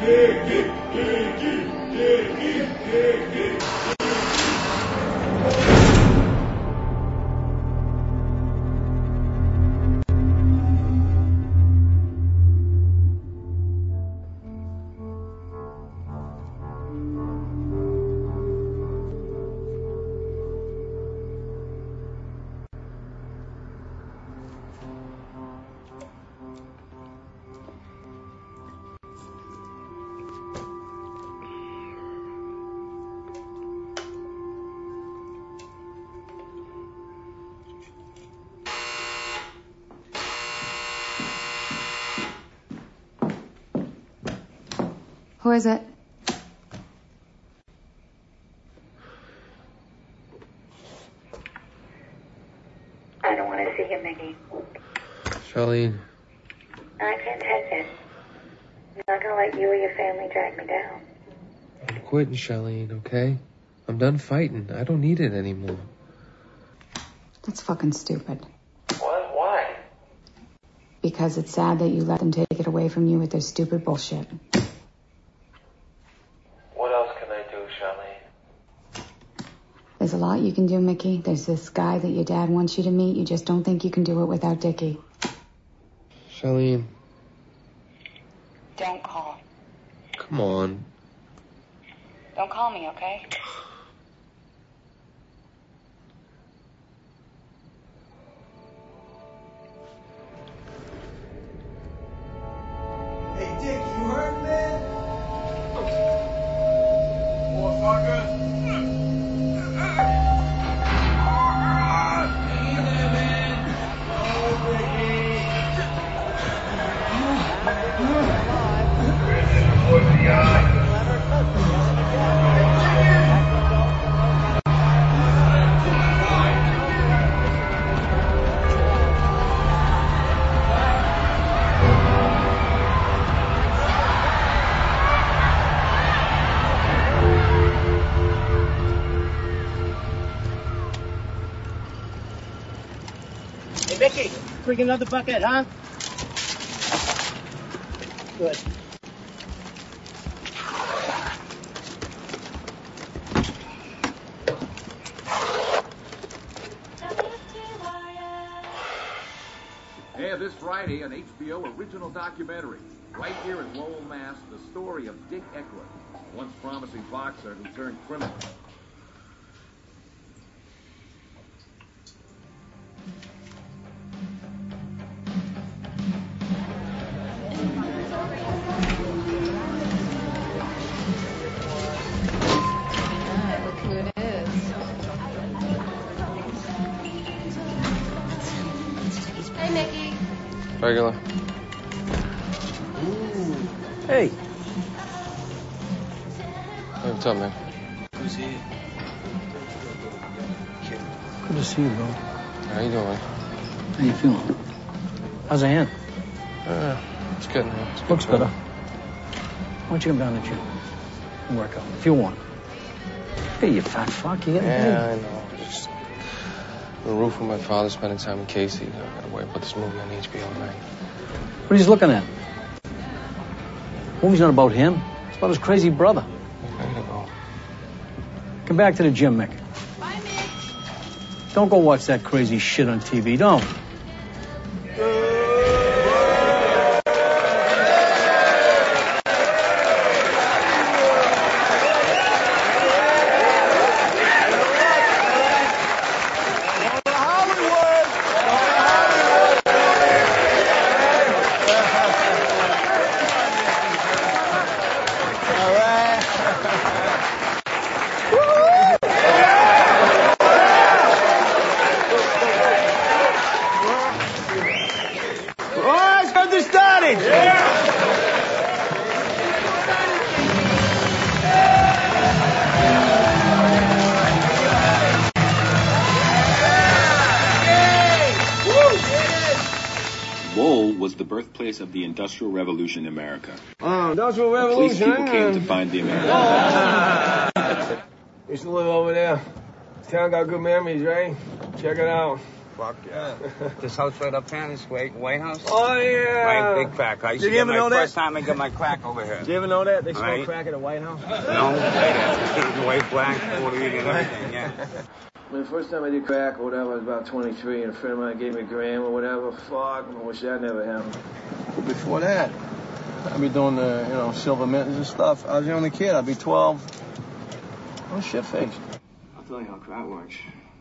Who is it? I don't want to see you, Mickey. Charlene. I can't take it. I'm not going to let you or your family drag me down. I'm quitting, Charlene, okay? I'm done fighting. I don't need it anymore. That's fucking stupid. What? Why? Because it's sad that you let them take it away from you with their stupid bullshit. What else can I do, Charlene? There's a lot you can do, Mickey. There's this guy that your dad wants you to meet. You just don't think you can do it without Dickie. Charlene. Don't call. Come on. Don't call me, okay? Hey, Dick, you hurt, man? Motherfucker. Hey, Mickey, bring another bucket, huh? Good. Air this Friday, an H B O original documentary. Right here in Lowell, Mass, the story of Dick Eckler, a once promising boxer who turned criminal. Regular. Hey. Hey, what's up, man? Good to see you. Good to see you, bro. How you doing? How you feeling? How's the hand? Uh, it's getting there. It's Looks getting better. Why don't you come down to the gym and work out if you want? Hey, you fat fuck. You getting Yeah, paid. I know. Just the roof with my father, spending time with Casey. I gotta wait and put this movie on H B O tonight. What he's looking at? Movie's not about him. It's about his crazy brother. I gotta go. Come back to the gym, Mick. Bye, Mick. Don't go watch that crazy shit on T V. Don't. Of the Industrial Revolution in America. Oh, Industrial Police Revolution. people came to find the American. Used to live over there. This town got good memories, right? Check it out. fuck yeah. This house right up here, this White, White House. Oh, yeah. Right, big crack. I used Did to you get ever my know that? First time I got my crack over here. Did you ever know that? They smoke Right. crack at the White House? No, right, white, black, Puerto Rican, everything, yeah. When the first time I did crack or whatever, I was about twenty-three, and a friend of mine gave me a gram or whatever. Fuck, I wish that never happened. Before that, I'd be doing the, you know, silver mittens and stuff. I was the only kid. I'd be twelve. I'm shit-faced. I'll tell you how crack works.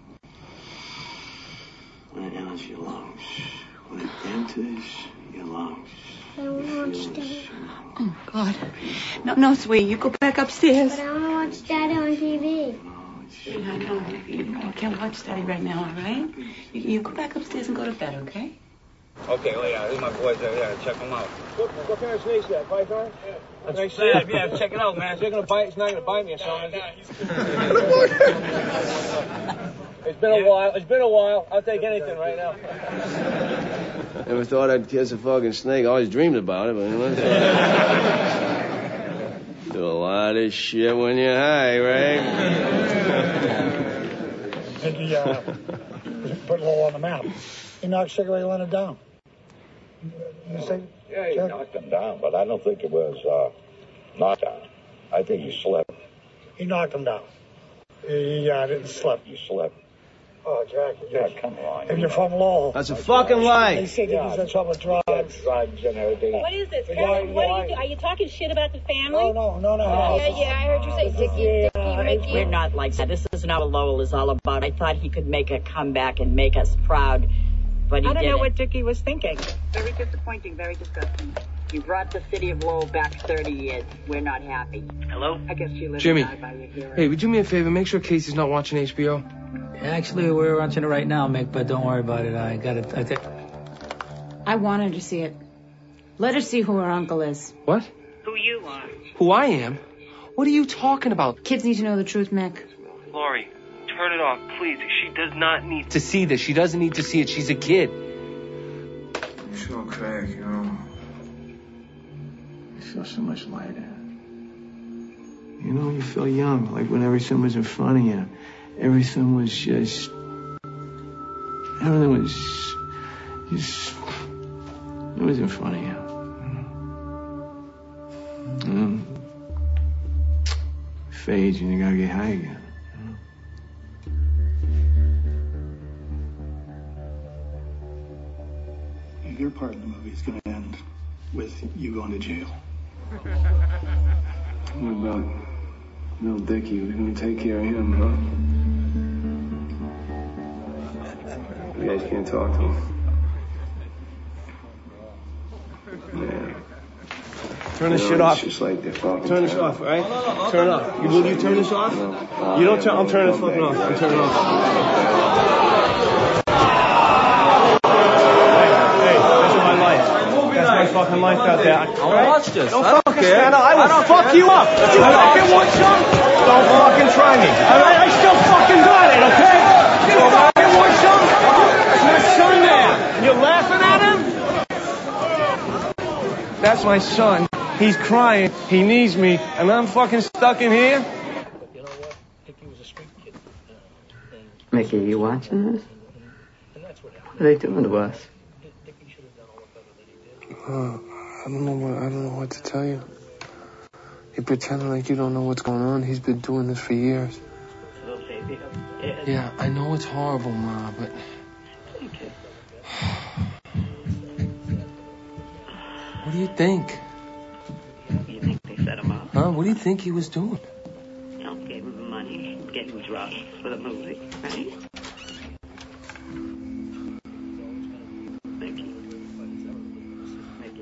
When it enters your lungs, when it enters your lungs. I want to watch Daddy. Oh, God. No, no, sweetie, you go back upstairs. But I want to watch Daddy on T V. I know. You, you can't watch Daddy right now, all right? You, you go back upstairs and go to bed, okay? Okay, well, yeah, here's my boys over there. Check them out. What, what kind of snake's that? Python? Yeah. That's sad. Yeah, check it out, man. It's not gonna bite. It's not gonna bite me or something. It's been a while. It's been a while. I'll take anything right now. Never thought I'd kiss a fucking snake. I always dreamed about it, but anyway. Do a lot of shit when you're high, right? And he uh, put it all on the map. He knocked Sugar Ray Leonard down. You say? Yeah, he knocked him down, but I don't think it was uh, knocked down. I think he slipped. He knocked him down. He uh, didn't slip. He slipped. Oh, Jack. Yeah, come on. If you're from Lowell. That's a fucking lie. They said Yeah, he was in trouble with drugs. Drugs and everything. What is this? The Kevin, guy- what the are guy- you doing? Are you talking shit about the family? No, no, no, no. no. Yeah, yeah, I heard you say Dickie, Dickie, Mickey. We're not like that. This is not what Lowell is all about. I thought he could make a comeback and make us proud, but he I don't didn't. know what Dickie was thinking. Very disappointing, very disgusting. You brought the city of Lowell back thirty years. We're not happy. Hello? I guess you live Jimmy. and die by your hero. Hey, would you do me a favor? Make sure Casey's not watching H B O. Actually, we're watching it right now, Mick, but don't worry about it. I got it. I think. I want her to see it. Let her see who her uncle is. What? Who you are? Who I am? What are you talking about? Kids need to know the truth, Mick. Lori, turn it off, please. She does not need to see this. She doesn't need to see it. She's a kid. You sure crack, you know. You feel so much lighter. You know, you feel young, like when everything was in front of you. Everything was just... Everything was just... It was in front of you. Mm. Fades and you gotta get high again. Your part in the movie is going to end with you going to jail. What about little Dickie? Who's gonna take care of him, huh? You guys can't talk to him. Man. Turn this You know, shit it's off. just like they're fucking Turn this terrible. off, right? Turn it off. You, will you turn this off? You don't turn. I'm turning this fucking off. I'm turning it off. Hey, that's my life. That's my fucking life out there. I wanna watch this. Don't I don't fucking care. stand up. I will I don't fuck care. you up. You fucking want some? Don't fucking try me. All right? I still fucking got it, okay? You fucking want some? That's my son there. You're laughing at him? That's my son. He's crying. He needs me. And I'm fucking stuck in here? Mickey, are you watching this? What are they doing to us? Uh, I don't know what I don't know what to tell you. You're pretending like you don't know what's going on. He's been doing this for years. Yeah, I know it's horrible, Ma, but what do you think? You think they set him up? Huh? What do you think he was doing? Don't gave him the money, gave him drugs for the movie, right? Mickey. Mickey.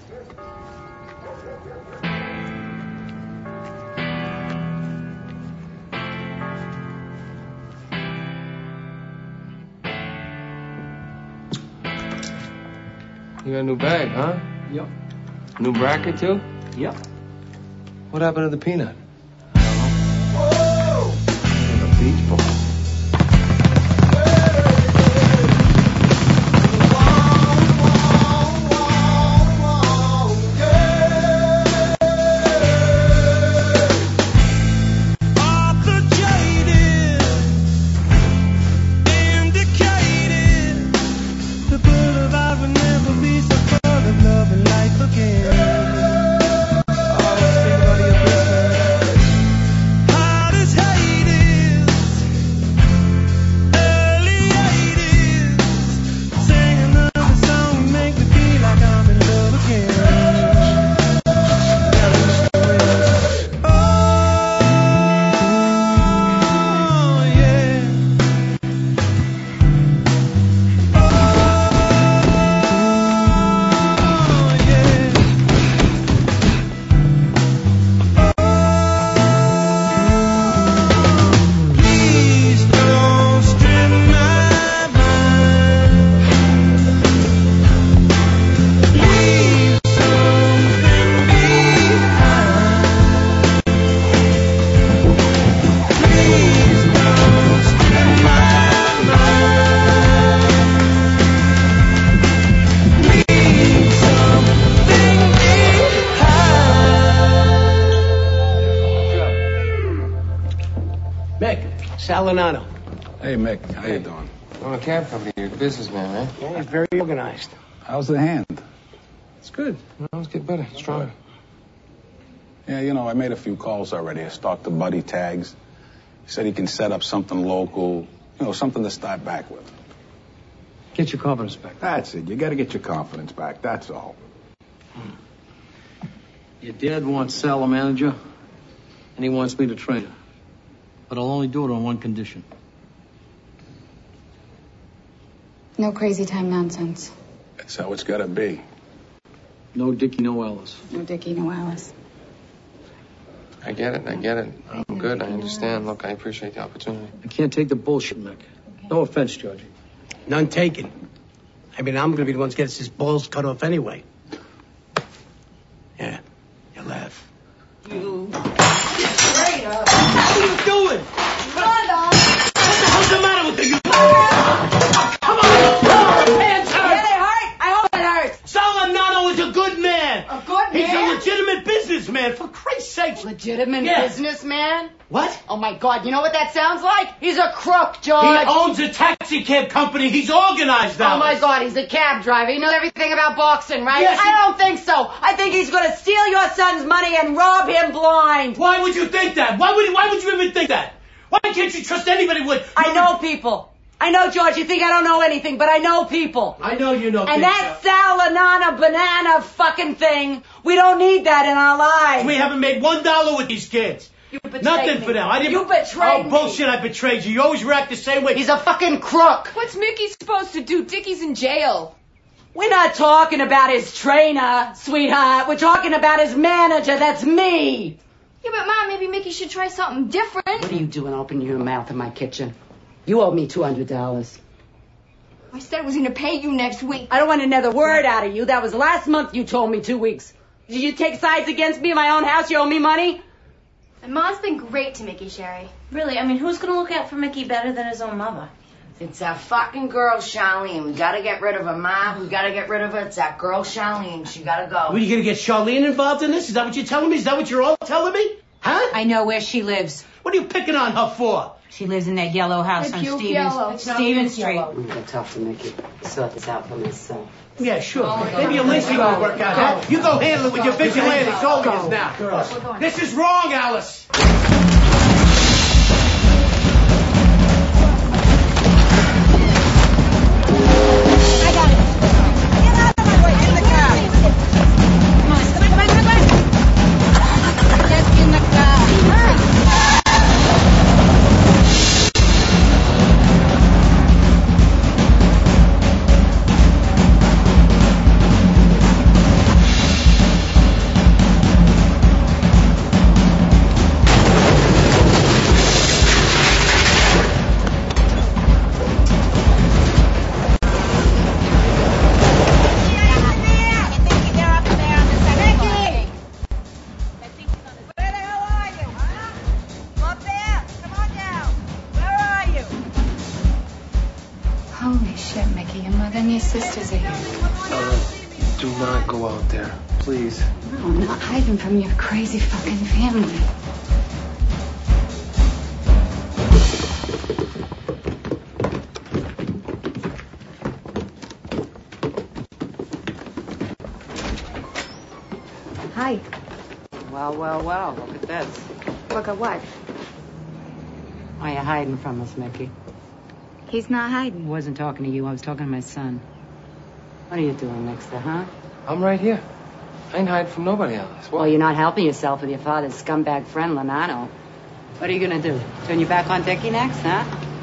You got a new bag, huh? Yep. New bracket, too? Yep. What happened to the peanut? Whoa! The beach ball. Salinano. Hey, Mick. How you doing? I'm a cab company. You're a businessman, right? Yeah, he's very organized. How's the hand? It's good. You know, it's getting better. Stronger. Yeah, you know, I made a few calls already. I talked to Buddy Tags. He said he can set up something local, you know, something to start back with. Get your confidence back. That's it. You got to get your confidence back. That's all. Your dad wants Sal a manager, and he wants me to train her. But I'll only do it on one condition. No crazy time nonsense. That's how it's got to be. No Dickie, no Alice. No Dickie, no Alice. I get it. I get it. I'm good. I understand. Look, I appreciate the opportunity. I can't take the bullshit, Mick. No offense, Georgie. None taken. I mean, I'm going to be the one that gets his balls cut off anyway. Yeah, you laugh. You straight up. What are you doing? Run, What the hell's the matter with you? Come on! Hands hurt! Did it hurt? I hope it hurts. Salinano is a good man. A good He's man? a legitimate businessman, for Christ's sake. Legitimate Yeah. businessman? What? Oh my God, you know what that sounds like? He's a crook, George. He owns a taxi cab company. He's organized now. Oh my God, he's a cab driver. He knows everything about boxing, right? Yes, he- I don't think so. I think he's gonna steal your son's money and rob him blind. Why would you think that? Why would Why would you even think that? Why can't you trust anybody with... I know people. I know, George, you think I don't know anything, but I know people. I know you know And things, that Salinana banana fucking thing, we don't need that in our lives. We haven't made one dollar with these kids. You betrayed Nothing me. for them. I didn't. You betrayed Oh, me. bullshit! I betrayed you. You always react the same way. He's a fucking crook. What's Mickey supposed to do? Dickie's in jail. We're not talking about his trainer, sweetheart. We're talking about his manager. That's me. Yeah, but Mom, maybe Mickey should try something different. What are you doing opening your mouth in my kitchen? You owe me two hundred dollars. I said I was going to pay you next week. I don't want another word out of you. That was last month you told me two weeks. Did you take sides against me in my own house? You owe me money? And Mom's been great to Mickey, Sherry. Really, I mean, who's going to look out for Mickey better than his own mother? It's that fucking girl, Charlene. We gotta get rid of her, Ma. We gotta get rid of her. It's that girl, Charlene. She gotta go. Were you gonna get Charlene involved in this? Is that what you're telling me? Is that what you're all telling me? Huh? I know where she lives. What are you picking on her for? She lives in that yellow house The on puke Stevens, yellow. Stevens Street. I'm gonna talk to Mickey. Sort this out for myself. Yeah, sure. Maybe a lynching will work out. Huh? You go handle it with your vigilante soldiers now. Girls. This is wrong, Alice. Oh, then your sisters are here. Ella, do not go out there. Please. No, I'm not hiding from your crazy fucking family. Hi. Well, well, well, look at this. Look at what? Why are you hiding from us, Mickey? He's not hiding. I wasn't talking to you. I was talking to my son. What are you doing, Mixer, huh? I'm right here. I ain't hiding from nobody else. Well, you're not helping yourself with your father's scumbag friend, Lanano. What are you gonna do? Turn your back on Dickie next, huh?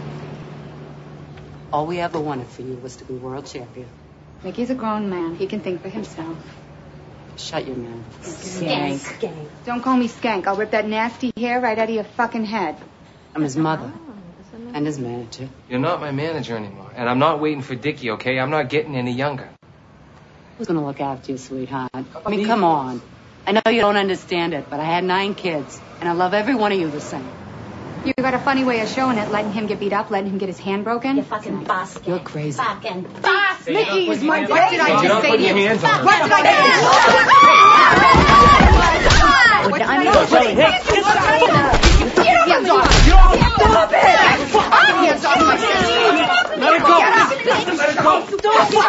All we ever wanted for you was to be world champion. Mickey's a grown man. He can think for himself. Shut your mouth. Skank. Skank. Don't call me skank. I'll rip that nasty hair right out of your fucking head. I'm his mother. And his manager. You're not my manager anymore. And I'm not waiting for Dickie, okay? I'm not getting any younger. Who's gonna look after you, sweetheart? I mean, come on. I know you don't understand it, but I had nine kids. And I love every one of you the same. You got a funny way of showing it, letting him get beat up, letting him get his hand broken. You fucking boss. You're crazy. Fucking boss. Mickey is my... What did I just say to you? What did I say? What did I say? Get your hands off! Stop it! Get your hands off my sister! Let it go! Get up! Let it go! Don't fuck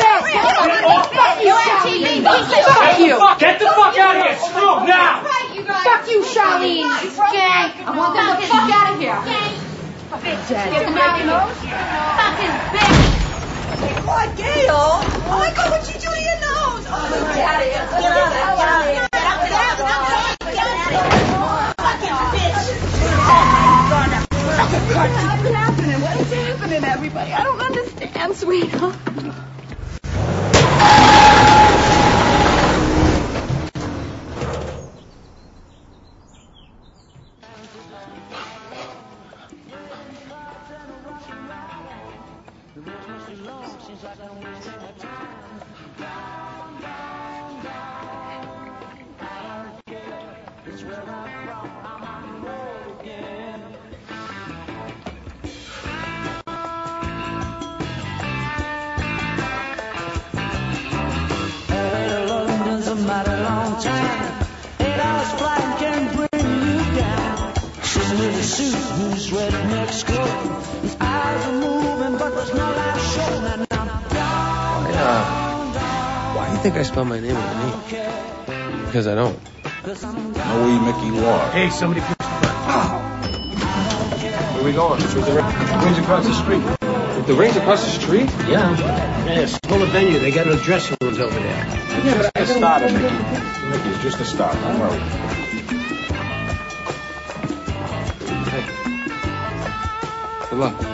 you! Fuck you! Get the fuck out of here! Screw now! Fuck you, Charlene! Skank! I want them the fuck out of here! Bitch. Dead. Get him out of here. Fucking bitch. What, Gail? Oh my God, what'd you do to your nose? Oh, get out of here. Get out of here. Get out of here. Get out of here. Get out of here. Fucking bitch. What's happening? What is happening, everybody? I don't understand, sweetheart. I think I spelled my name with an E. Because I don't. No way, Mickey, you are. Hey, somebody push the button. Where are we going? The ring's across the street. The ring's across the street? Yeah. Yeah, smaller venue. They got no dressing rooms over there. Yeah, just a starter, Mickey. Mickey, it's just a start. Don't worry. Hey. Good luck.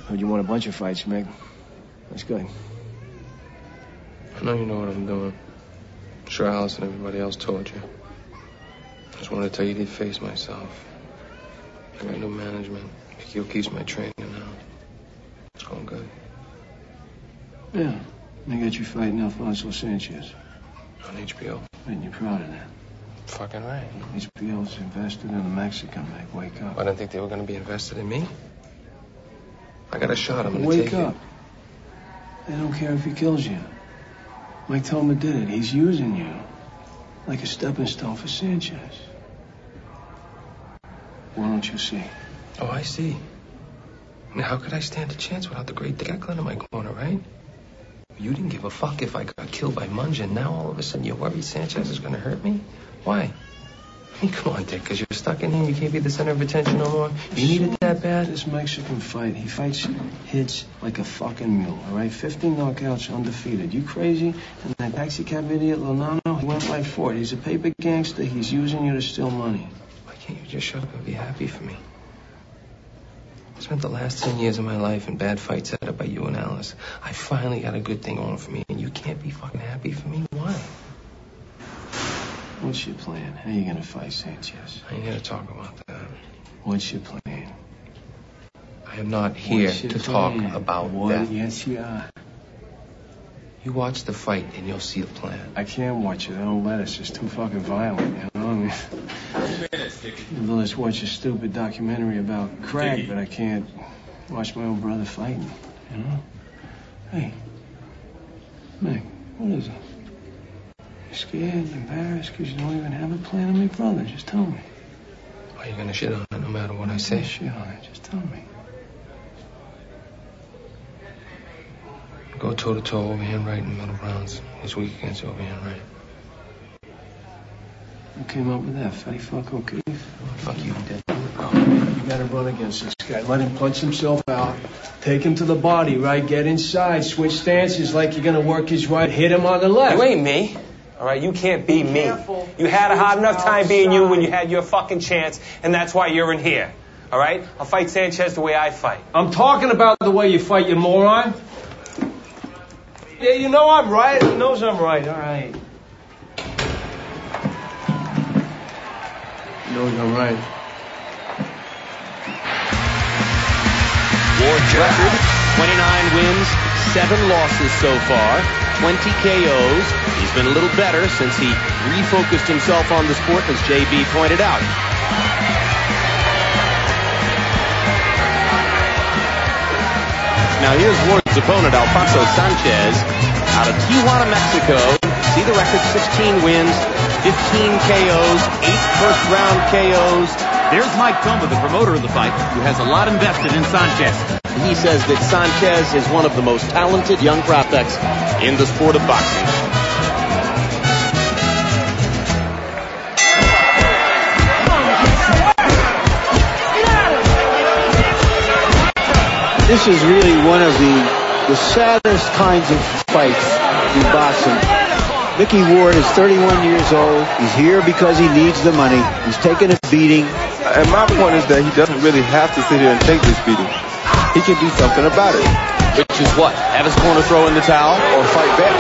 Heard you won a bunch of fights, Mick. That's good. I know you know what I'm doing. I'm sure Alice and everybody else told you. I just wanted to tell you to face myself. I got new management. Mikio keeps my training now. It's going good. Yeah. They got you fighting Alfonso Sanchez. On H B O. And you're proud of that. Fucking right. H B O's invested in the Mexican, Mick. Wake up. I didn't think they were going to be invested in me. I got a shot. I'm going to Wake take up. it. They don't care if he kills you. Mike Toma did it. He's using you like a stepping stone for Sanchez. Why don't you see? Oh, I see. I mean, how could I stand a chance without the great Dick Eklund in my corner, right? You didn't give a fuck if I got killed by Munja, and now all of a sudden you're worried Sanchez is going to hurt me? Why? I mean, come on, Dick, because you're stuck in here and you can't be the center of attention no more. You need it that bad? This Mexican fight, he fights hits like a fucking mule, all right? fifteen knockouts, undefeated. You crazy? And that taxi cab idiot, Lonano, he went right for it. He's a paper gangster. He's using you to steal money. Why can't you just shut up and be happy for me? I spent the last ten years of my life in bad fights set up by you and Alice. I finally got a good thing going for me, and you can't be fucking happy for me? Why? What's your plan? How you gonna fight Sanchez? I ain't here to talk about that. What's your plan? I am not here What's your to plan? talk about what? that. Yes, you are. You watch the fight, and you'll see the plan. I can't watch it. I don't let us. It's too fucking violent, you know? I mean, I'll just watch a stupid documentary about crack, but I can't watch my own brother fighting, you know? Hey, Mick, what is it? You're scared, you're embarrassed because you don't even have a plan on my brother. Just tell me. Are you gonna shit on it no matter what I say? Shit on it. Just tell me. Go toe-to-toe, overhand right in the middle rounds. He's weak against the overhand right. Who came up with that? Fatty fuck O'Keefe? Fuck you, Dick. You gotta run against this guy. Let him punch himself out. Take him to the body, right? Get inside. Switch stances like you're gonna work his right. Hit him on the left. You ain't me. All right, you can't be me. You had a hard enough time being you when you had your fucking chance, and that's why you're in here. All right? I'll fight Sanchez the way I fight. I'm talking about the way you fight, you moron. Yeah, you know I'm right. He knows I'm right. All right. He knows I'm right. Ward's record, twenty-nine wins, seven losses so far, twenty K Os. He's been a little better since he refocused himself on the sport, as J B pointed out. Now here's Ward's opponent, Alfonso Sanchez, out of Tijuana, Mexico. See the record, sixteen wins, fifteen K Os, eight first-round K Os. There's Mike Toma, the promoter of the fight, who has a lot invested in Sanchez. He says that Sanchez is one of the most talented young prospects in the sport of boxing. This is really one of the, the saddest kinds of fights in boxing. Mickey Ward is thirty-one years old. He's here because he needs the money. He's taking a beating. And my point is that he doesn't really have to sit here and take this beating. He can do something about it. Which is what? Have his corner throw in the towel? Or fight back.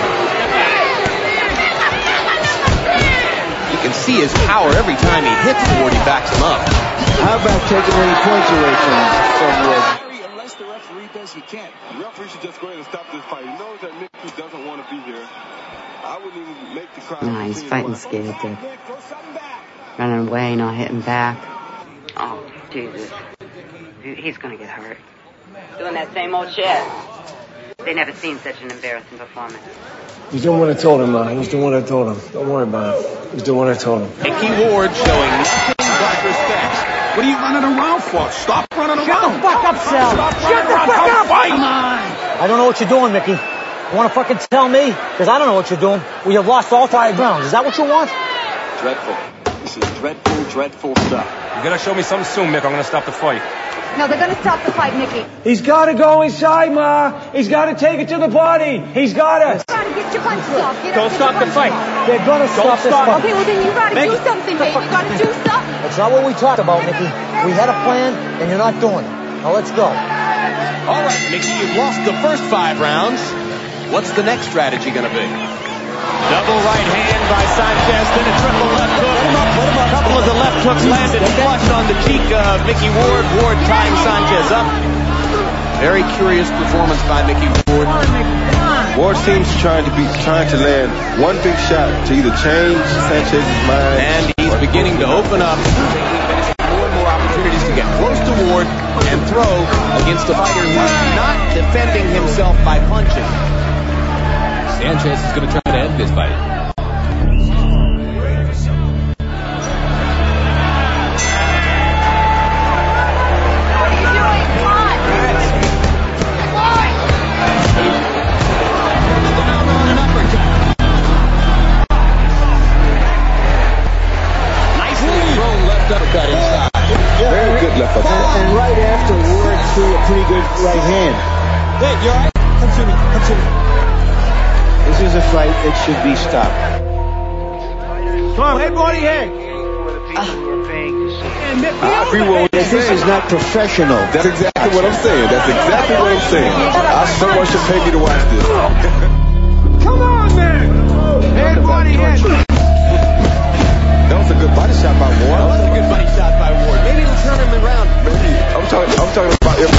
You can see his power every time he hits Ward, he backs him up. How about taking any points away from, from Ward? Unless the referee does, he can't. The referee should just go ahead and stop this fight. He knows that Mickey doesn't want to be here. I wouldn't even make the crowd. Nah, he's fighting scared, Dick. Running away, not hitting back. Oh, Jesus. He's gonna get hurt. Doing that same old shit. They never seen such an embarrassing performance. He's doing what I told him, Ma. He's doing what I told him. Don't worry about it. He's doing what I told him. Mickey Ward showing nothing but respect. What are you running around for? Stop running Shut around. the fuck up, Sal. Stop Shut running the around. fuck Come up. fight. Come on. I don't know what you're doing, Mickey. You want to fucking tell me? Because I don't know what you're doing. We have lost all five rounds. Is that what you want? Dreadful. This is dreadful, dreadful stuff. You gotta show me something soon, Mick. I'm gonna stop the fight. No, they're gonna stop the fight, Mickey. He's got to go inside, Ma. He's got to take it to the body. He's got to. Try to get your punch off. Get Don't up, stop the fight. off. They're going to stop this fight. Okay, well then you gotta Mickey, do something, baby. You gotta do something. That's not what we talked about, Mickey. We had a plan, and you're not doing it. Now let's go. All right, Mickey, you've lost the first five rounds. What's the next strategy going to be? Double right hand by Sanchez, then a triple left hook. Put him up, put him up. A couple of the left hooks landed flush on the cheek of Mickey Ward. Ward tying Sanchez up. Very curious performance by Mickey Ward. Ward seems trying to be trying to land one big shot to either change Sanchez's mind. And he's beginning to open up, finishing more and more opportunities to get close to Ward and throw against a fighter who's not defending himself by punching. Sanchez is going to try to end this fight. Uppercut inside. Very good left uppercut. And, and right after, Ward threw a pretty good right hand. Hey, you all right? Come to me. Come to me. This is a fight that should be stopped. Come on, head, body, head. I agree with what you're This saying. is not professional. That's exactly what I'm saying. That's exactly what I'm saying. I someone should pay me to watch this. Come on, man. Head, body, head. That was a good body shot by Ward. That was a good body shot by Ward. Maybe it'll turn him around. Maybe. I'm talking. I'm talking about if.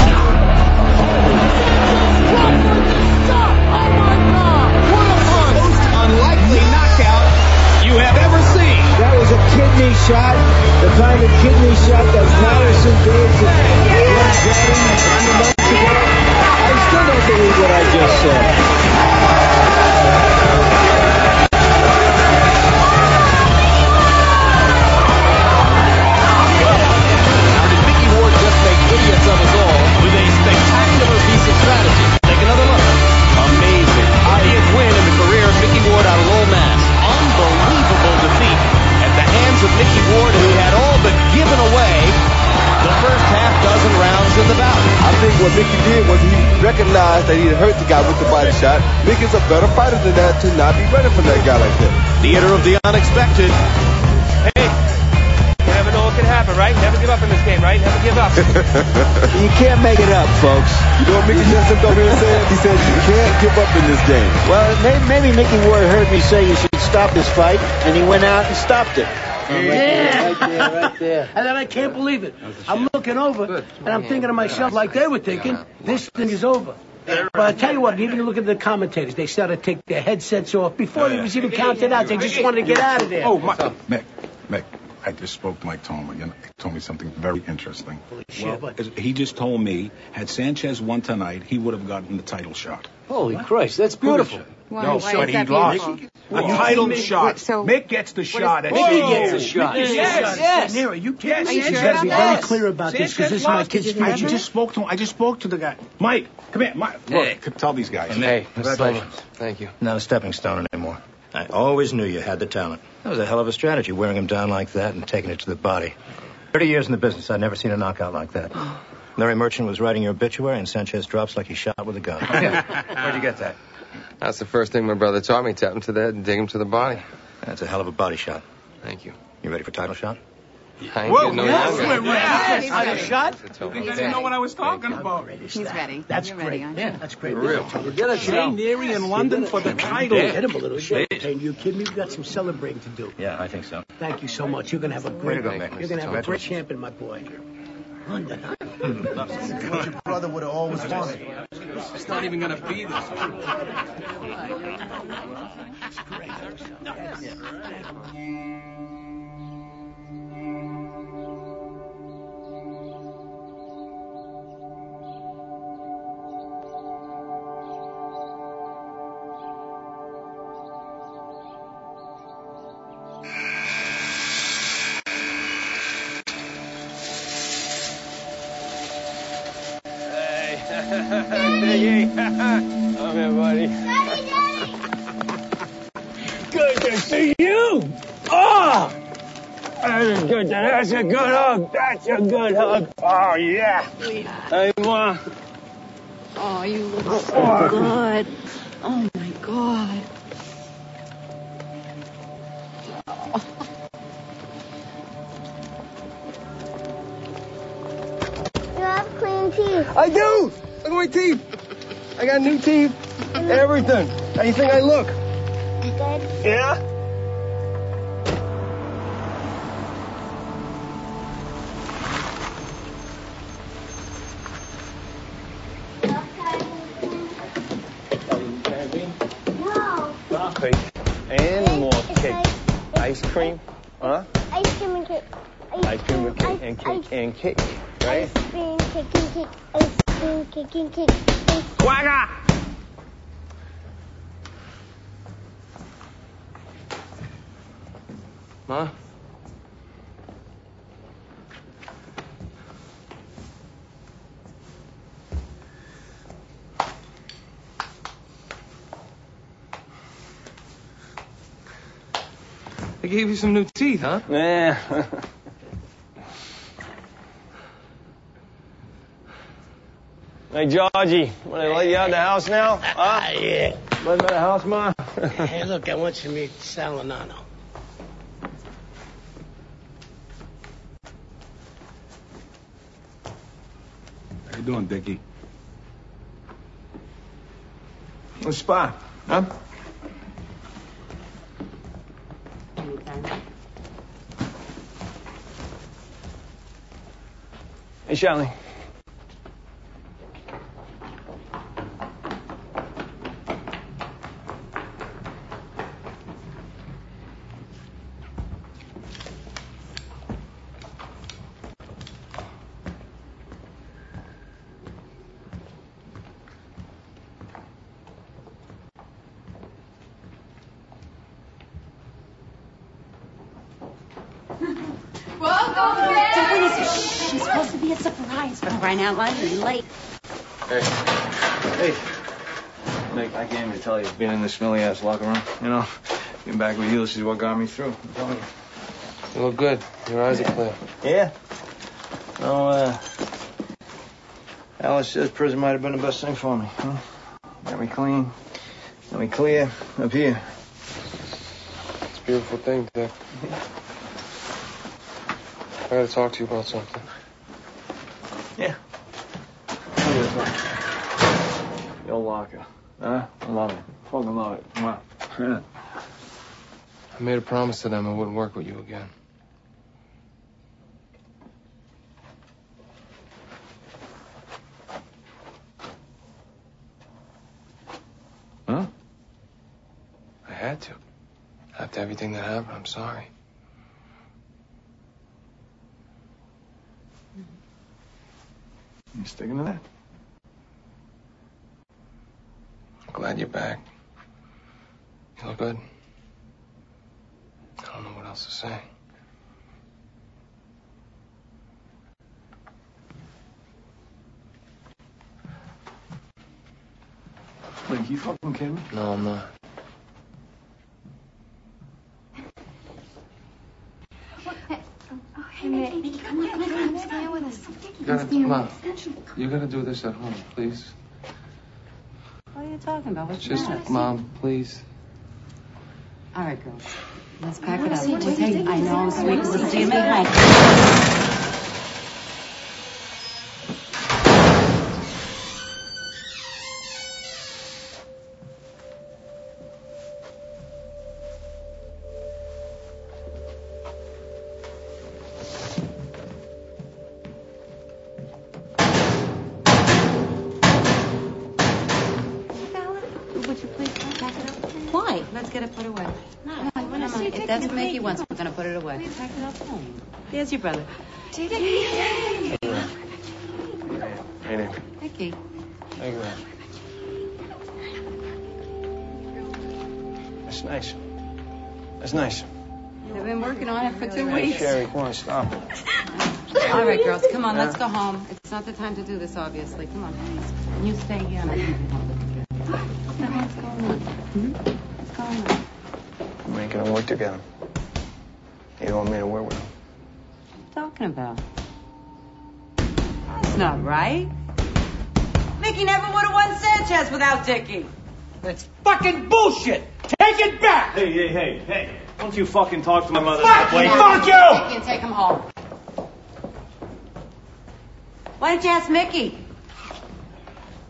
Most unlikely knockout you have ever seen. That was a kidney shot, the kind of kidney shot that Patterson did to Blood Dragon a few months ago. I still don't believe what I just said. Now, did Mickey Ward just make idiots of us all with a spectacular piece of strategy? Take another look. Amazing. Highest win in the career of Mickey Ward out of Lowell, Mass. Unbelievable defeat at the hands of Mickey Ward, who had all but given away the first half dozen rounds in the bout. I think what Mickey did was he recognized that he had hurt the guy with the body shot. Mickey's a better fighter than that to not be running from that guy like that. Theater of the unexpected. Hey, you never know what can happen, right? Never give up in this game, right? Never give up. You can't make it up, folks. You know what Mickey Jensen told me to say? He said you can't give up in this game. Well, maybe, maybe Mickey Ward heard me say you should stop this fight, and he went out and stopped it. Oh, right there, right there, right there. And then I can't believe it. I'm looking over, and I'm thinking to myself, like they were thinking, this thing is over. But I tell you what, even look at the commentators. They started to take their headsets off before it was even counted out. They just wanted to get out of there. Oh, my, Mick, Mick, I just spoke to Mike Toma, and he told me something very interesting. Holy shit, Well, he just told me, had Sanchez won tonight, he would have gotten the title shot. Holy Christ, that's beautiful. Why, No, why but is he that lost. beautiful? A title shot. Wait, so- Mick gets the shot. Mickey Whoa. gets a shot. Mickey Yes, gets- yes. Nero, you can't. Are you You sure gotta be about very that? clear about this, because this is my kid's Did you I hear future. just spoke to him. I just spoke to the guy. Mike, come here. Mike, look, tell these guys. Hey, congratulations. Thank you. Not a stepping stone anymore. I always knew you had the talent. That was a hell of a strategy, wearing him down like that and taking it to the body. Thirty years in the business, I'd never seen a knockout like that. Larry Merchant was writing your obituary, and Sanchez drops like he shot with a gun. Where'd you get that? That's the first thing my brother taught me. Tap him to the head and dig him to the body. That's a hell of a body shot. Thank you. You ready for title shot? I ain't getting no yes, younger. we're ready. Yes, Title he's shot? You didn't know what I was talking about. He's ready. That's You're great. ready, aren't you? Yeah, that's great. For real. Get a Shane Neary in London for the title. Hit him a little champagne. You kidding me? We've got some celebrating to do. Yeah, I think so. Thank you so much. You're gonna have a great. to go, Mick. You're gonna have a great champion, my boy. London, huh? What your brother would have always wanted. It's not even going to be this. Biggie. Come here, buddy. Good to see you. Oh! That's a good, that's a good hug. That's a good hug. Oh, yeah. Hey, Ma. Oh, you look so good. Oh, my God. You have clean teeth. I do. Look at my teeth. I got new teeth. Everything. How you think I look? Good. Yeah? No. Cake. And more cake. Ice cream. Huh? Ice cream and cake. Ice cream and cake and cake and cake. Right? Ice cream, cake and cake. Ice cream, cake and cake. Quagga! Ma? They gave you some new teeth, huh? Yeah. Hey, Georgie, want to let you out of the house now? Huh? Yeah. Let me out of the house, Ma? Hey, look, I want you to meet Salinano. How you doing, Dickie? What's spot? Huh? Hey, Shelly. She's supposed to be a surprise. For crying out loud, you're late. Hey. Hey. Nick, I can't even tell you, being in this smelly ass locker room, you know, getting back with you, this is what got me through. I'm telling you. You look good. Your eyes are clear. Yeah. No, uh, Alice says prison might have been the best thing for me. Huh? Got me clean, got me clear up here. It's a beautiful thing, Dick. I gotta talk to you about something. Yeah. Your locker. Huh? I love it. Fucking love it. Come on. I made a promise to them I wouldn't work with you again. Huh? I had to. After everything that happened, I'm sorry. You sticking to that? I'm glad you're back. You look good. I don't know what else to say. Like, you fucking kidding me? No, I'm not. Hey, Mickey, come on, come on, come on, stay with us. You gotta, Mom, you gotta do this at home, please. What are you talking about? What's Just, the matter? Mom, please. All right, girls. Let's pack it up. We'll take, I know, sweet. We'll see you midnight. Would you please pack it up? Why? Let's get it put away. No, come on, come on. If that's what Mickey wants, we're gonna put it away. Pack it up home. There's your brother. Hey, Nick. Mickey. Hey, man. That's nice. That's nice. They've been working on it for two Hey, weeks. Sherry, come on, stop it. All right, girls, come on. Let's go home. It's not the time to do this, obviously. Come on. You stay here. What the hell's going on? Hmm? What's going on? We're making them work together. You don't want me to work with them. What are you talking about? That's not right. Mickey never would have won Sanchez without Dickie. That's fucking bullshit! Take it back! Hey, hey, hey, hey. Don't you fucking talk to my mother Fuck that way. you! Fuck you! Mickey and take him home. Why don't you ask Mickey?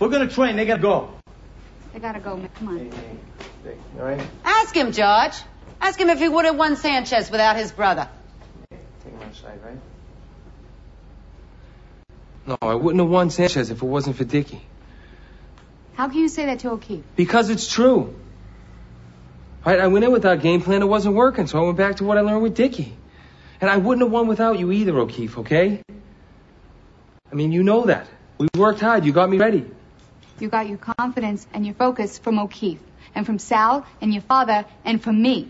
We're gonna train. They gotta go. They gotta go, Mick. Come on. Hey, hey, all right? Ask him, George. Ask him if he would have won Sanchez without his brother. Take him outside, right? No, I wouldn't have won Sanchez if it wasn't for Dickie. How can you say that to O'Keefe? Because it's true. Right? I went in with that game plan. It wasn't working, so I went back to what I learned with Dickie. And I wouldn't have won without you either, O'Keefe, okay? I mean, you know that. We worked hard. You got me ready. You got your confidence and your focus from O'Keefe, and from Sal, and your father, and from me.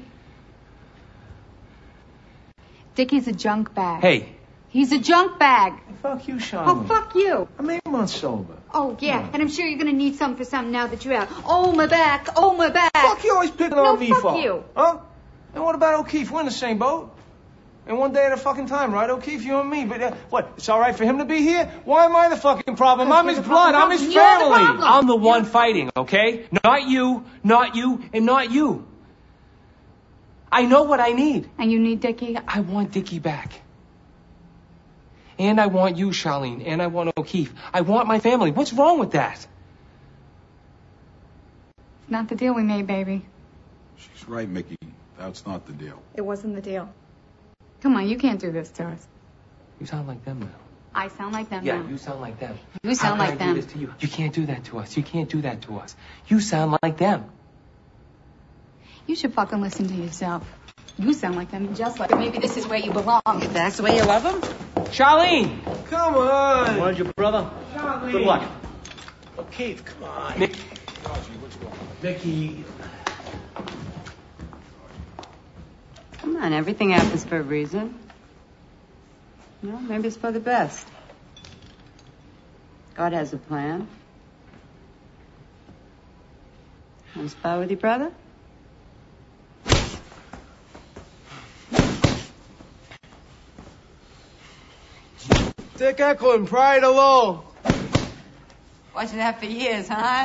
Dickie's a junk bag. Hey. He's a junk bag. Fuck you, Sean. Oh, fuck you. I'm eight months sober. Oh, yeah, and I'm sure you're gonna need something for something now that you're out. Oh, my back. Oh, my back. Fuck you always picking no, on me fuck for? you. Huh? And what about O'Keefe? We're in the same boat. And one day at a fucking time, right, O'Keefe? You and me. But uh, what? It's all right for him to be here? Why am I the fucking problem? I'm his blood. I'm his family. I'm the one fighting, okay? Not you, not you, and not you. I know what I need. And you need Dickie? I want Dickie back. And I want you, Charlene. And I want O'Keefe. I want my family. What's wrong with that? Not the deal we made, baby. She's right, Mickey. That's not the deal. It wasn't the deal. Come on, you can't do this to us. You sound like them now. I sound like them Yeah, now. you sound like them. You sound How like can I them. do this to you? You can't do that to us. You can't do that to us. You sound like them. You should fucking listen to yourself. You sound like them, just like maybe this is where you belong. If that's the way you love him? Charlene! Come on! Wanted your brother? Charlene. Good luck. O'Keefe, come on. Mick. Mickey. Come on, everything happens for a reason. No, maybe it's for the best. God has a plan. Want to spar with your brother? Dick Eklund, Pride of Law. Watching that for years, huh?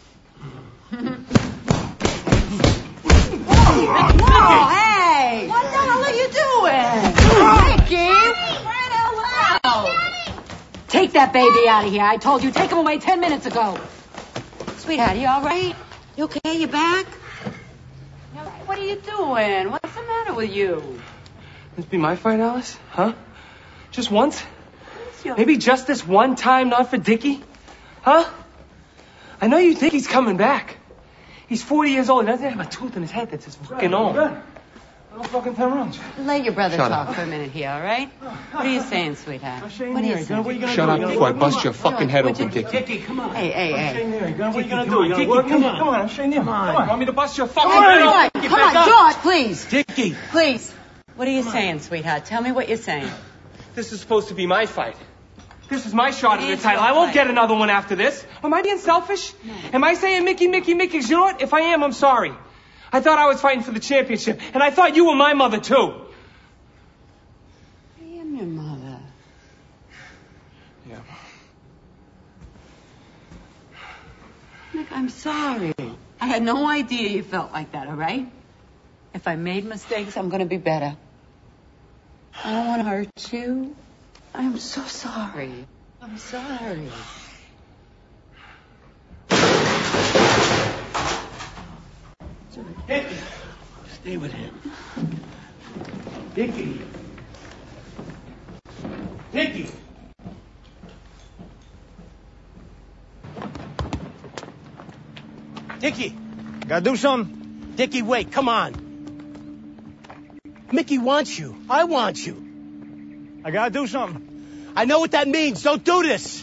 Whoa, hey! What the hell are you doing? Mickey! Right out loud! Take that baby out of here. I told you, take him away ten minutes ago. Sweetheart, you all right? You okay? You back? What are you doing? What's the matter with you? This be my fight, Alice? Huh? Just once? Maybe just this one time, not for Dickie? Huh? I know you think he's coming back. He's forty years old. He doesn't have a tooth in his head that's his fucking own. I don't fucking ten rounds. Let your brother Shut talk up. for a minute here, all right? What are you saying, sweetheart? What are you saying? What are you gonna Shut do? up You before I gonna bust work? your fucking head What'd you- open, Dickie. Dickie, come on. Hey, hey, I'm hey. Shane there. What are you Dickie, gonna come do? on. You gonna Dickie, work come me? on. Come on, I'm Shane there. Come on. on. Want me to bust your fucking Come head on, open? come on, George, please. Dickie. Please. What are you saying, sweetheart? Tell me what you're saying. This is supposed to be my fight. This is my shot at the It's title. your I won't fight. get another one after this. Am I being selfish? No. Am I saying Mickey, Mickey, Mickey? You know what? If I am, I'm sorry. I thought I was fighting for the championship, and I thought you were my mother, too. I am your mother. Yeah. Nick, I'm sorry. I had no idea you felt like that, all right? If I made mistakes, I'm going to be better. I don't want to hurt you. I'm so sorry. I'm sorry. Dickie. Stay with him. Dickie. Dickie. Dickie. Gotta do something? Dickie, wait, come on. Mickey wants you. I want you. I gotta do something. I know what that means. Don't do this.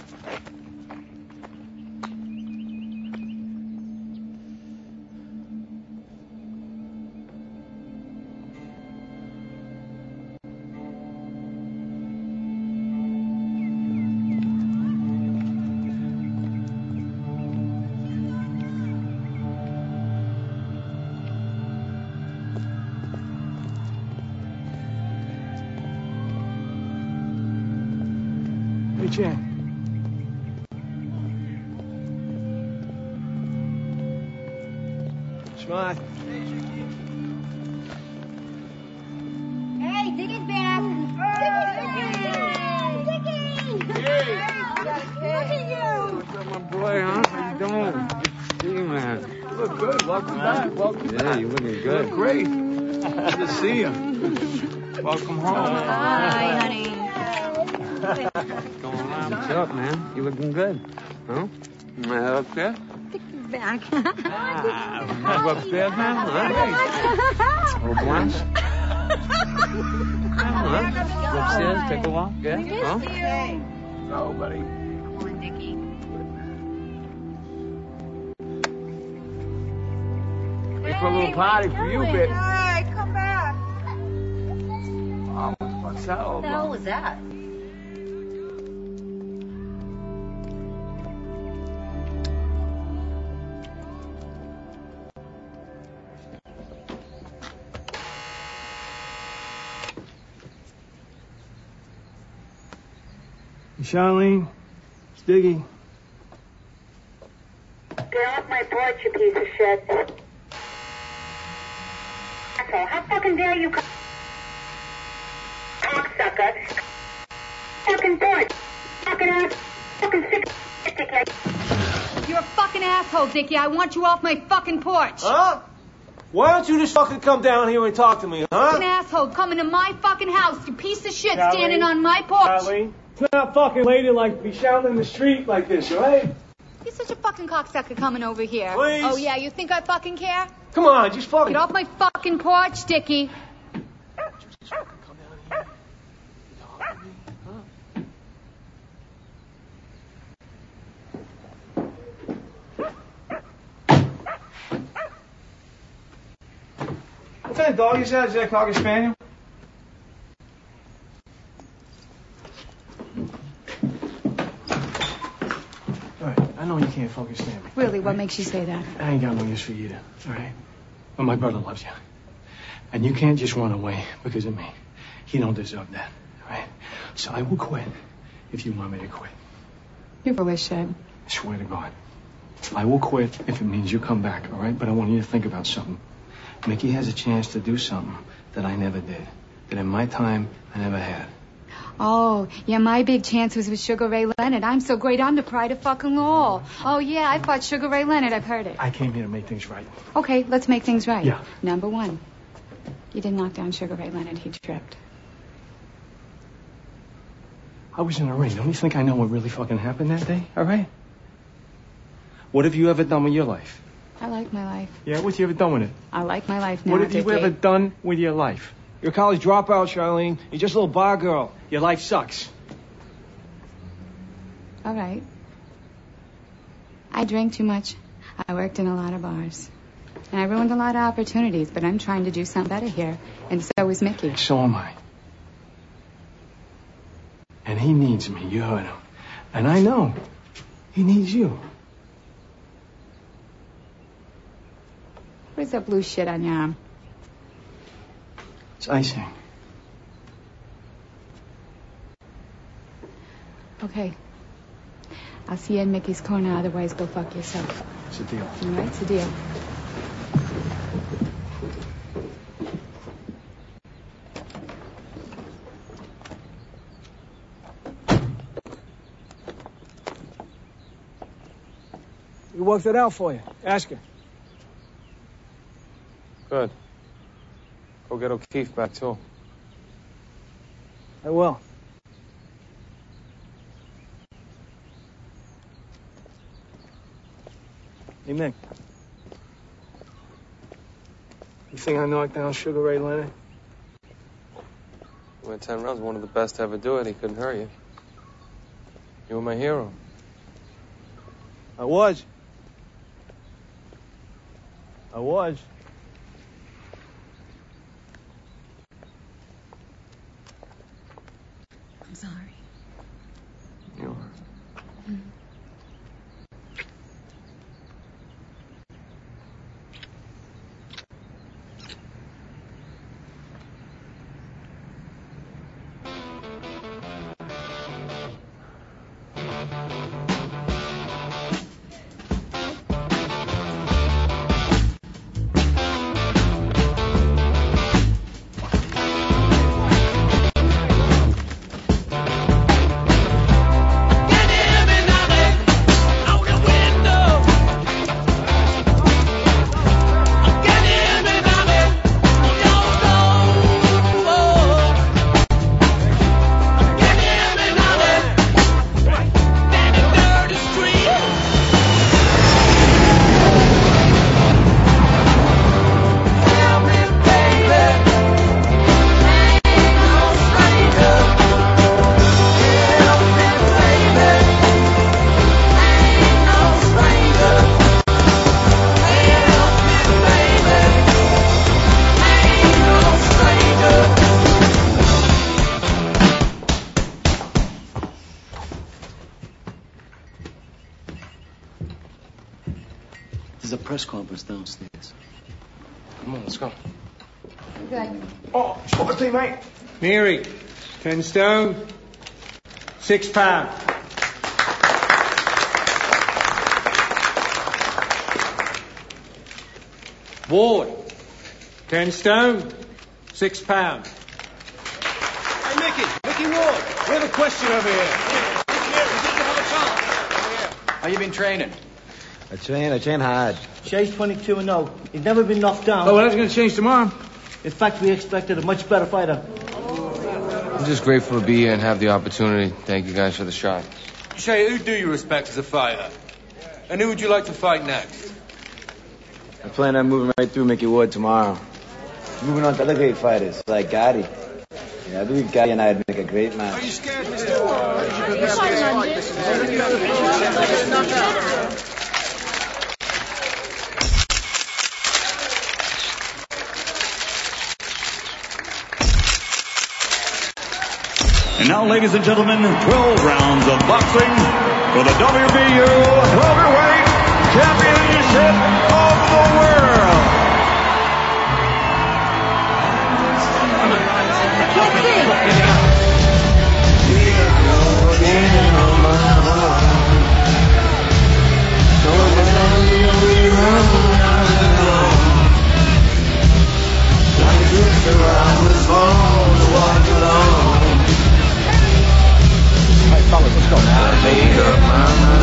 Reach in. Smile. Hey, Dickie's back. Dickie's back. Dickie! Hey! Look at you. What's up, my boy, huh? welcome back. Welcome Yeah, back. you're looking You good. look great. Good to see you. Welcome home. Hi, honey. What's going on? What's up, man? You looking good? Huh? Am I upstairs? Back. Ah, you upstairs now? Huh? Little blast? Huh? Go upstairs, take a walk? Yeah? Huh? No, buddy. Come on, Dickie. We put a little party for you, baby. All right, come back. Oh, what's that all What the hell about? was that? Charlene, Stiggy. Get off my porch, you piece of shit. Asshole, how fucking dare you come... Cocksucker. Fucking porch. Fucking ass. Fucking sick stick like... You're a fucking asshole, Dickie. I want you off my fucking porch. Huh? Why don't you just fucking come down here and talk to me, huh? Fucking asshole coming to my fucking house, you piece of shit, Charlene, standing on my porch. Charlene, it's not fucking ladylike to be shouting in the street like this, all right? You're such a fucking cocksucker coming over here. Please. Oh, yeah, you think I fucking care? Come on, just fucking... Get off my fucking porch, Dickie. What kind of dog is that? Is that a Cocker Spaniel? All right, I know you can't fucking stand me. Really, what makes you say that? I ain't got no use for you, all right? But my brother loves you. And you can't just run away because of me. He don't deserve that, all right? So I will quit if you want me to quit. You're full of shit. I swear to God. I will quit if it means you come back, all right? But I want you to think about something. Mickey has a chance to do something that I never did. That in my time, I never had. Oh, yeah, my big chance was with Sugar Ray Leonard. I'm so great, I'm the pride of fucking all. Oh, yeah, I fought Sugar Ray Leonard. I've heard it. I came here to make things right. Okay, let's make things right. Yeah. Number one, you didn't knock down Sugar Ray Leonard. He tripped. I was in a ring. Don't you think I know what really fucking happened that day? All right? What have you ever done with your life? I like my life. Yeah, what have you ever done with it? I like my life now, What have you Dickie. ever done with your life? You're a college dropout, Charlene. You're just a little bar girl. Your life sucks. All right. I drank too much. I worked in a lot of bars. And I ruined a lot of opportunities, but I'm trying to do something better here. And so is Mickey. So am I. And he needs me. You heard him. And I know he needs you. What is that blue shit on your arm? It's icing. Okay. I'll see you in Mickey's corner, otherwise go fuck yourself. It's a deal. All right, it's a deal. We worked it out for you. Ask her. Good. Go get O'Keefe back, too. I will. Hey, Mick. You think I knocked down Sugar Ray Leonard? You went ten rounds, one of the best to ever do it. He couldn't hurt you. You were my hero. I was. I was. I'm sorry. You were. Get him another a press conference downstairs. Come on, let's go. Good. Oh, sports team, mate. Neary, ten stone, six pound. Ward, ten stone, six pound. Hey, Mickey, Mickey Ward, we have a question over here. How you been training? I train, I train hard. Shay's twenty-two and oh. He's never been knocked down. Oh, well, that's going to change tomorrow. In fact, we expected a much better fighter. I'm just grateful to be here and have the opportunity. Thank you guys for the shot. Shay, who do you respect as a fighter? And who would you like to fight next? I plan on moving right through Mickey Ward tomorrow. Moving on to other great fighters, like Gotti. Yeah, I believe Gotti and I'd make a great match. Are you scared, Mister Ward? And now, ladies and gentlemen, twelve rounds of boxing for the W B U Heavyweight Championship of the World. Let's go. I made up my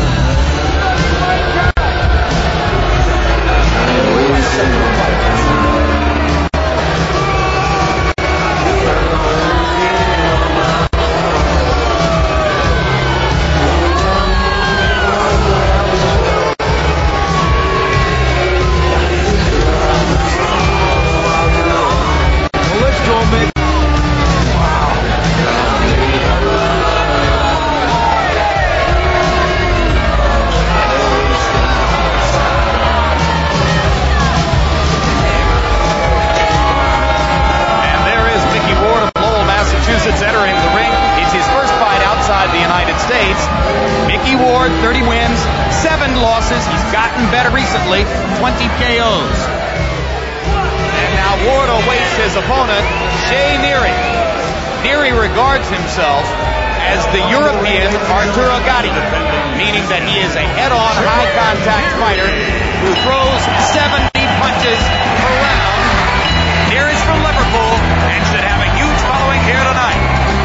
thirty wins, seven losses. He's gotten better recently, twenty K Os. And now Ward awaits his opponent, Shay Neary. Neary regards himself as the European Arturo Gatti, meaning that he is a head-on, high-contact fighter who throws seventy punches per round. Neary's from Liverpool and should have a huge following here tonight.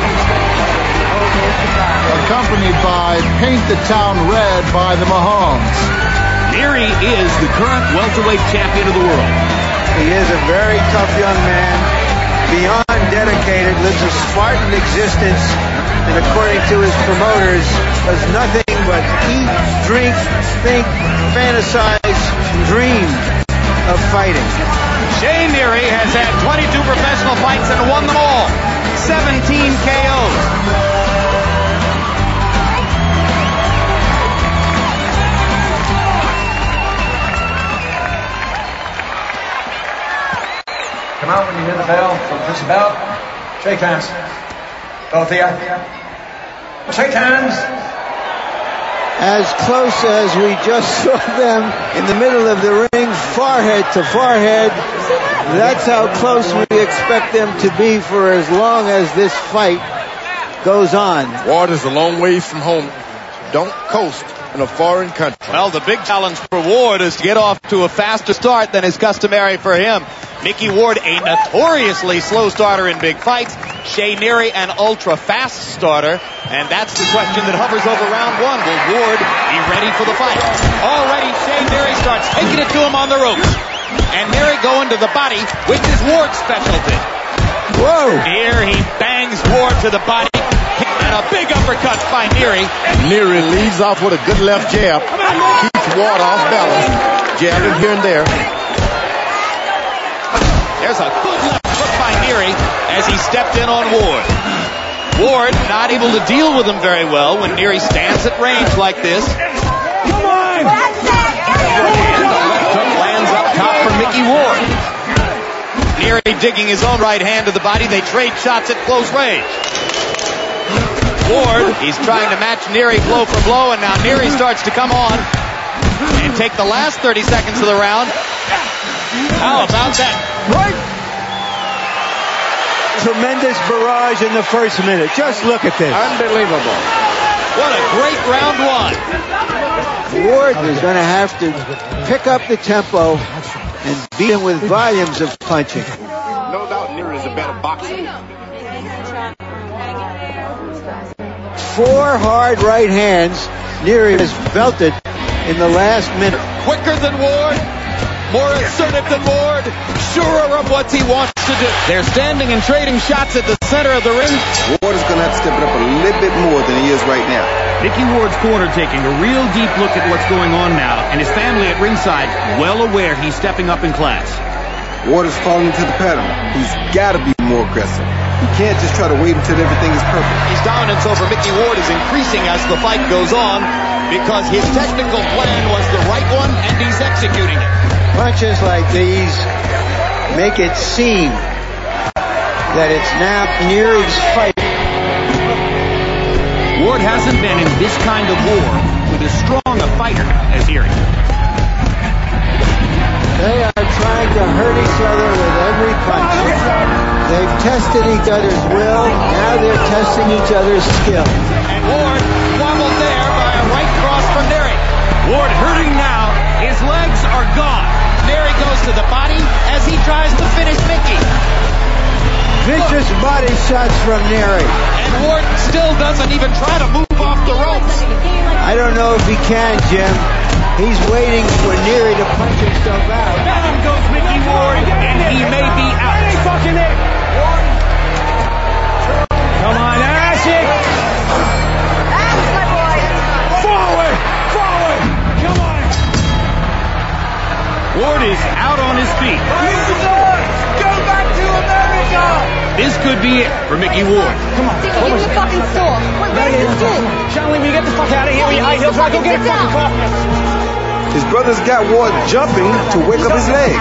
Accompanied by Paint the Town Red by the Mahomes. Neary is the current welterweight champion of the world. He is a very tough young man, beyond dedicated, lives a Spartan existence, and according to his promoters, does nothing but eat, drink, think, fantasize, and dream of fighting. Shay Neary has had twenty-two professional fights and won them all. seventeen K Os. Come out when you hear the bell. So push the bell. Shake hands. Both of you. Shake hands. As close as we just saw them in the middle of the ring, forehead to forehead. That's how close we expect them to be for as long as this fight goes on. Ward is a long ways from home. Don't coast in a foreign country. Well, the big challenge for Ward is to get off to a faster start than is customary for him. Mickey Ward, a notoriously slow starter in big fights. Shay Neary, an ultra-fast starter. And that's the question that hovers over round one. Will Ward be ready for the fight? Already, Shay Neary starts taking it to him on the ropes. And Neary going to the body, which is Ward's specialty. Whoa! Here he bangs Ward to the body. And a big uppercut by Neary. Neary leads off with a good left jab. Keeps Ward off balance. Jabbing here and there. There's a good left hook by Neary as he stepped in on Ward. Ward not able to deal with him very well when Neary stands at range like this. Come on! That's it! And the left hook lands up top for Mickey Ward. Neary digging his own right hand to the body. They trade shots at close range. Ward, he's trying to match Neary blow for blow, and now Neary starts to come on. and take the last thirty seconds of the round. How about that? Right. Tremendous barrage in the first minute. Just look at this. Unbelievable. What a great round one. Ward is going to have to pick up the tempo and beat him with volumes of punching. No doubt Neary is a better boxer. Four hard right hands. Neary has belted in the last minute. Quicker than Ward, more assertive than Ward, surer of what he wants to do. They're standing and trading shots at the center of the ring. Ward is going to have to step it up a little bit more than he is right now. Mickey Ward's corner taking a real deep look at what's going on now, and his family at ringside well aware he's stepping up in class. Ward is falling into the pattern. He's got to be more aggressive. He can't just try to wait until everything is perfect. His dominance over Mickey Ward is increasing as the fight goes on because his technical plan was the right one and he's executing it. Punches like these make it seem that it's now Neary's fight. Ward hasn't been in this kind of war with as strong a fighter as Neary. They are trying to hurt each other with every punch. They've tested each other's will. Now they're testing each other's skill. And Ward wobbled there by a right cross from Neary. Ward hurting now. His legs are gone. Neary goes to the body as he tries to finish Mickey. Vicious body shots from Neary. And Ward still doesn't even try to move off the ropes. I don't know if he can, Jim. He's waiting for Neary to punch himself out. Down goes Mickey Ward, and he may be out. Fucking it. Come on, Ash it. Forward, forward. Come on. Ward is out on his feet. Go back to America. This could be it for Mickey Ward. Come on. Dickie, give me the fucking store. What are you doing? Charlie, we get the fuck out of here with your high heels. Right, go get a fucking coffee. His brother's got Ward jumping to wake up his legs.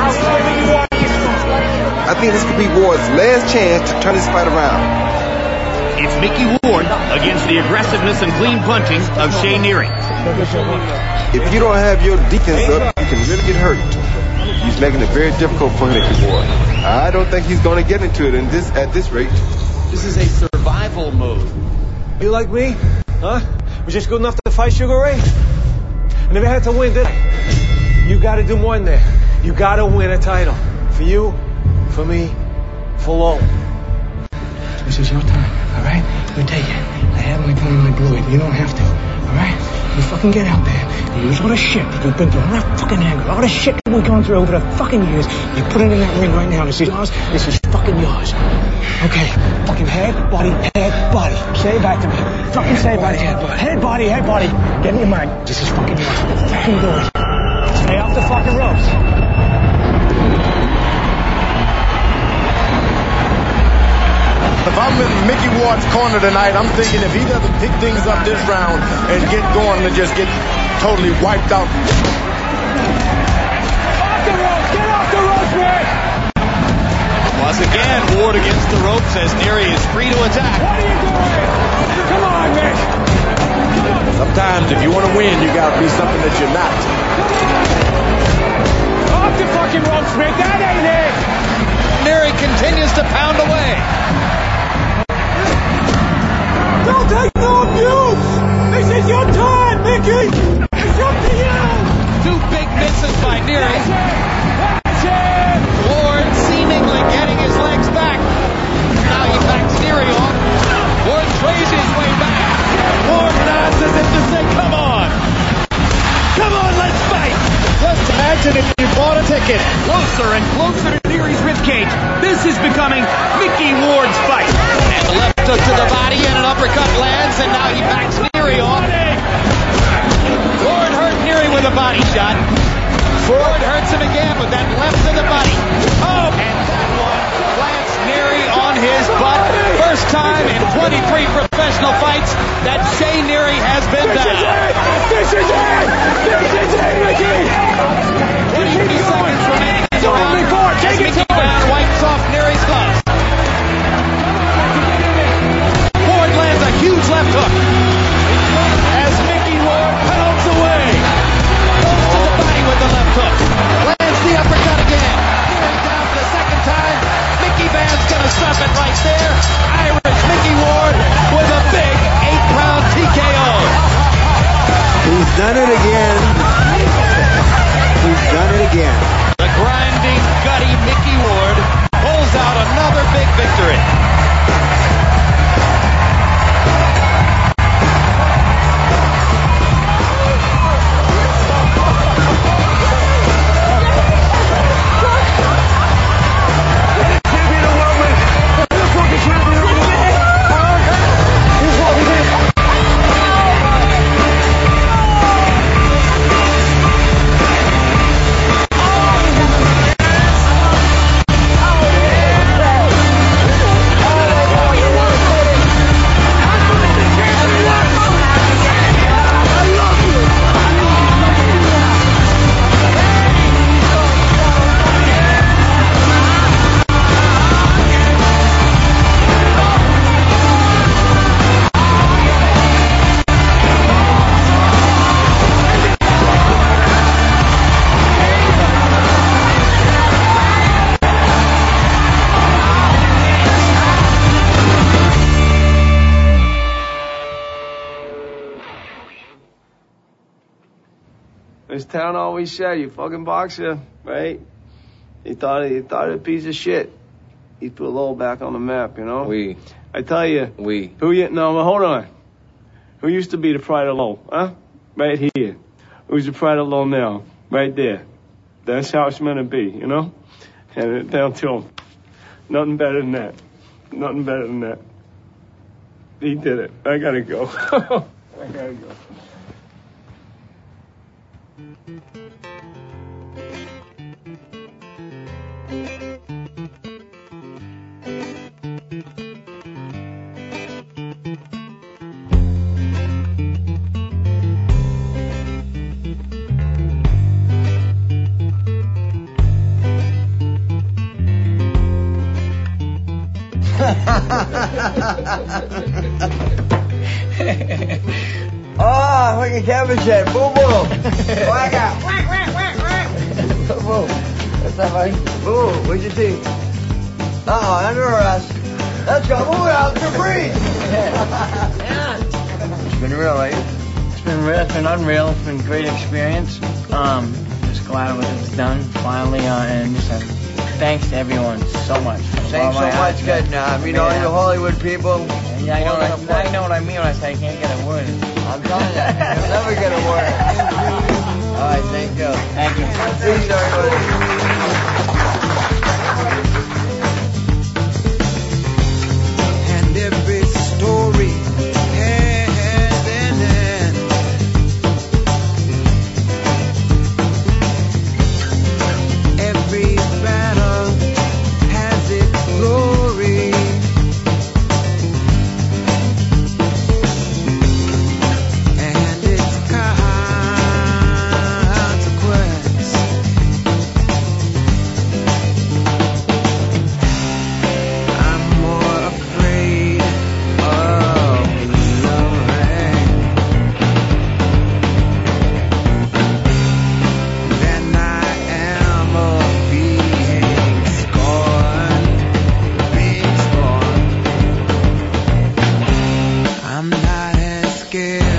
I think this could be Ward's last chance to turn his fight around. It's Mickey Ward against the aggressiveness and clean punching of Shea Neary. If you don't have your defense up, you can really get hurt. He's making it very difficult for Mickey Ward. I don't think he's going to get into it in this at this rate. This is a survival move. You like me? Huh? Was just good enough to fight Sugar Ray? I never had to win, did I? You gotta do more than that. You gotta win a title. For you, for me, for Lowell. This is your time, alright? You take it. I have my time and I blew it. You don't have to, alright? You fucking get out there. You use all the shit that you've been through, all that fucking anger, all the shit that we've gone through over the fucking years. You put it in that ring right now. This is yours. This is fucking yours. Okay. Fucking head, body, head, body. Say it back to me. Fucking say it back to me. Head, body, head, body. Get in your mind. This is fucking yours. Fucking do it. Stay off the fucking ropes. If I'm in Mickey Ward's corner tonight, I'm thinking if he doesn't pick things up this round and get going to just get totally wiped out. Off the ropes. Get off the ropes, man. Once again, Ward against the ropes as Neary is free to attack. What are you doing? Come on, Mick. Sometimes if you want to win, you got to be something that you're not. Off the fucking ropes, Mick. That ain't it. Neary continues to pound away. Don't take no abuse. This is your time, Mickey. It's up to you. Two big misses by Neary. That's it. That's it. Ward seemingly getting his legs back. Now he backs Neary off. Ward plays his way back. Ward nods as if to say, come on. Come on, let's fight. Just imagine if you bought a ticket. Closer and closer to Neary's ribcage. This is becoming Mickey Ward's fight. And the left hook to the body and an uppercut lands, and now he backs Neary off. Ward hurt Neary with a body shot. Ward hurts him again with that left to the body. Oh, and that one plants Neary on his butt. First time in twenty-three professional fights that Shea Neary has been This down. is it. This is it. This is it, Mickey. twenty-three seconds remaining in the Don't round be bored. as Take it Mickey to him. Brown wipes off Neary's gloves. Ward lands a huge done it again. He's done it again. The grinding, gutty Mickey Ward pulls out another big victory. This town always said, you fucking boxer, right? He thought it, he thought it a piece of shit. He put Lowell back on the map, you know? We. I tell you. We. Who you, no, but hold on. Who used to be the pride of Lowell, huh? Right here. Who's the pride of Lowell now? Right there. That's how it's meant to be, you know? Hand it down to him. Nothing better than that. Nothing better than that. He did it. I gotta go. I gotta go. Oh, look at Kevin said, boo boo. Whack out. Whack, whack, whack, whack. Boo boo. What's up, buddy? Boo, what'd you see? Uh oh, under us. Let's go. Move out to breathe. Yeah. It's been real, right? It's been real. It's been unreal. It's been a great experience. Um, just glad it was done finally, uh, and just uh, thanks to everyone so much. Thanks so much, good. I mean, all you Hollywood people. Yeah, I know, what I, I know what I mean when I say I can't get a word. I'm telling you, you'll never get a word. All right, thank you. Thank you. Peace, everybody. And every story has an end. Every battle has its glory. And its consequence. I'm more afraid of loving than I am of being scorned, being scorned. I'm not as scared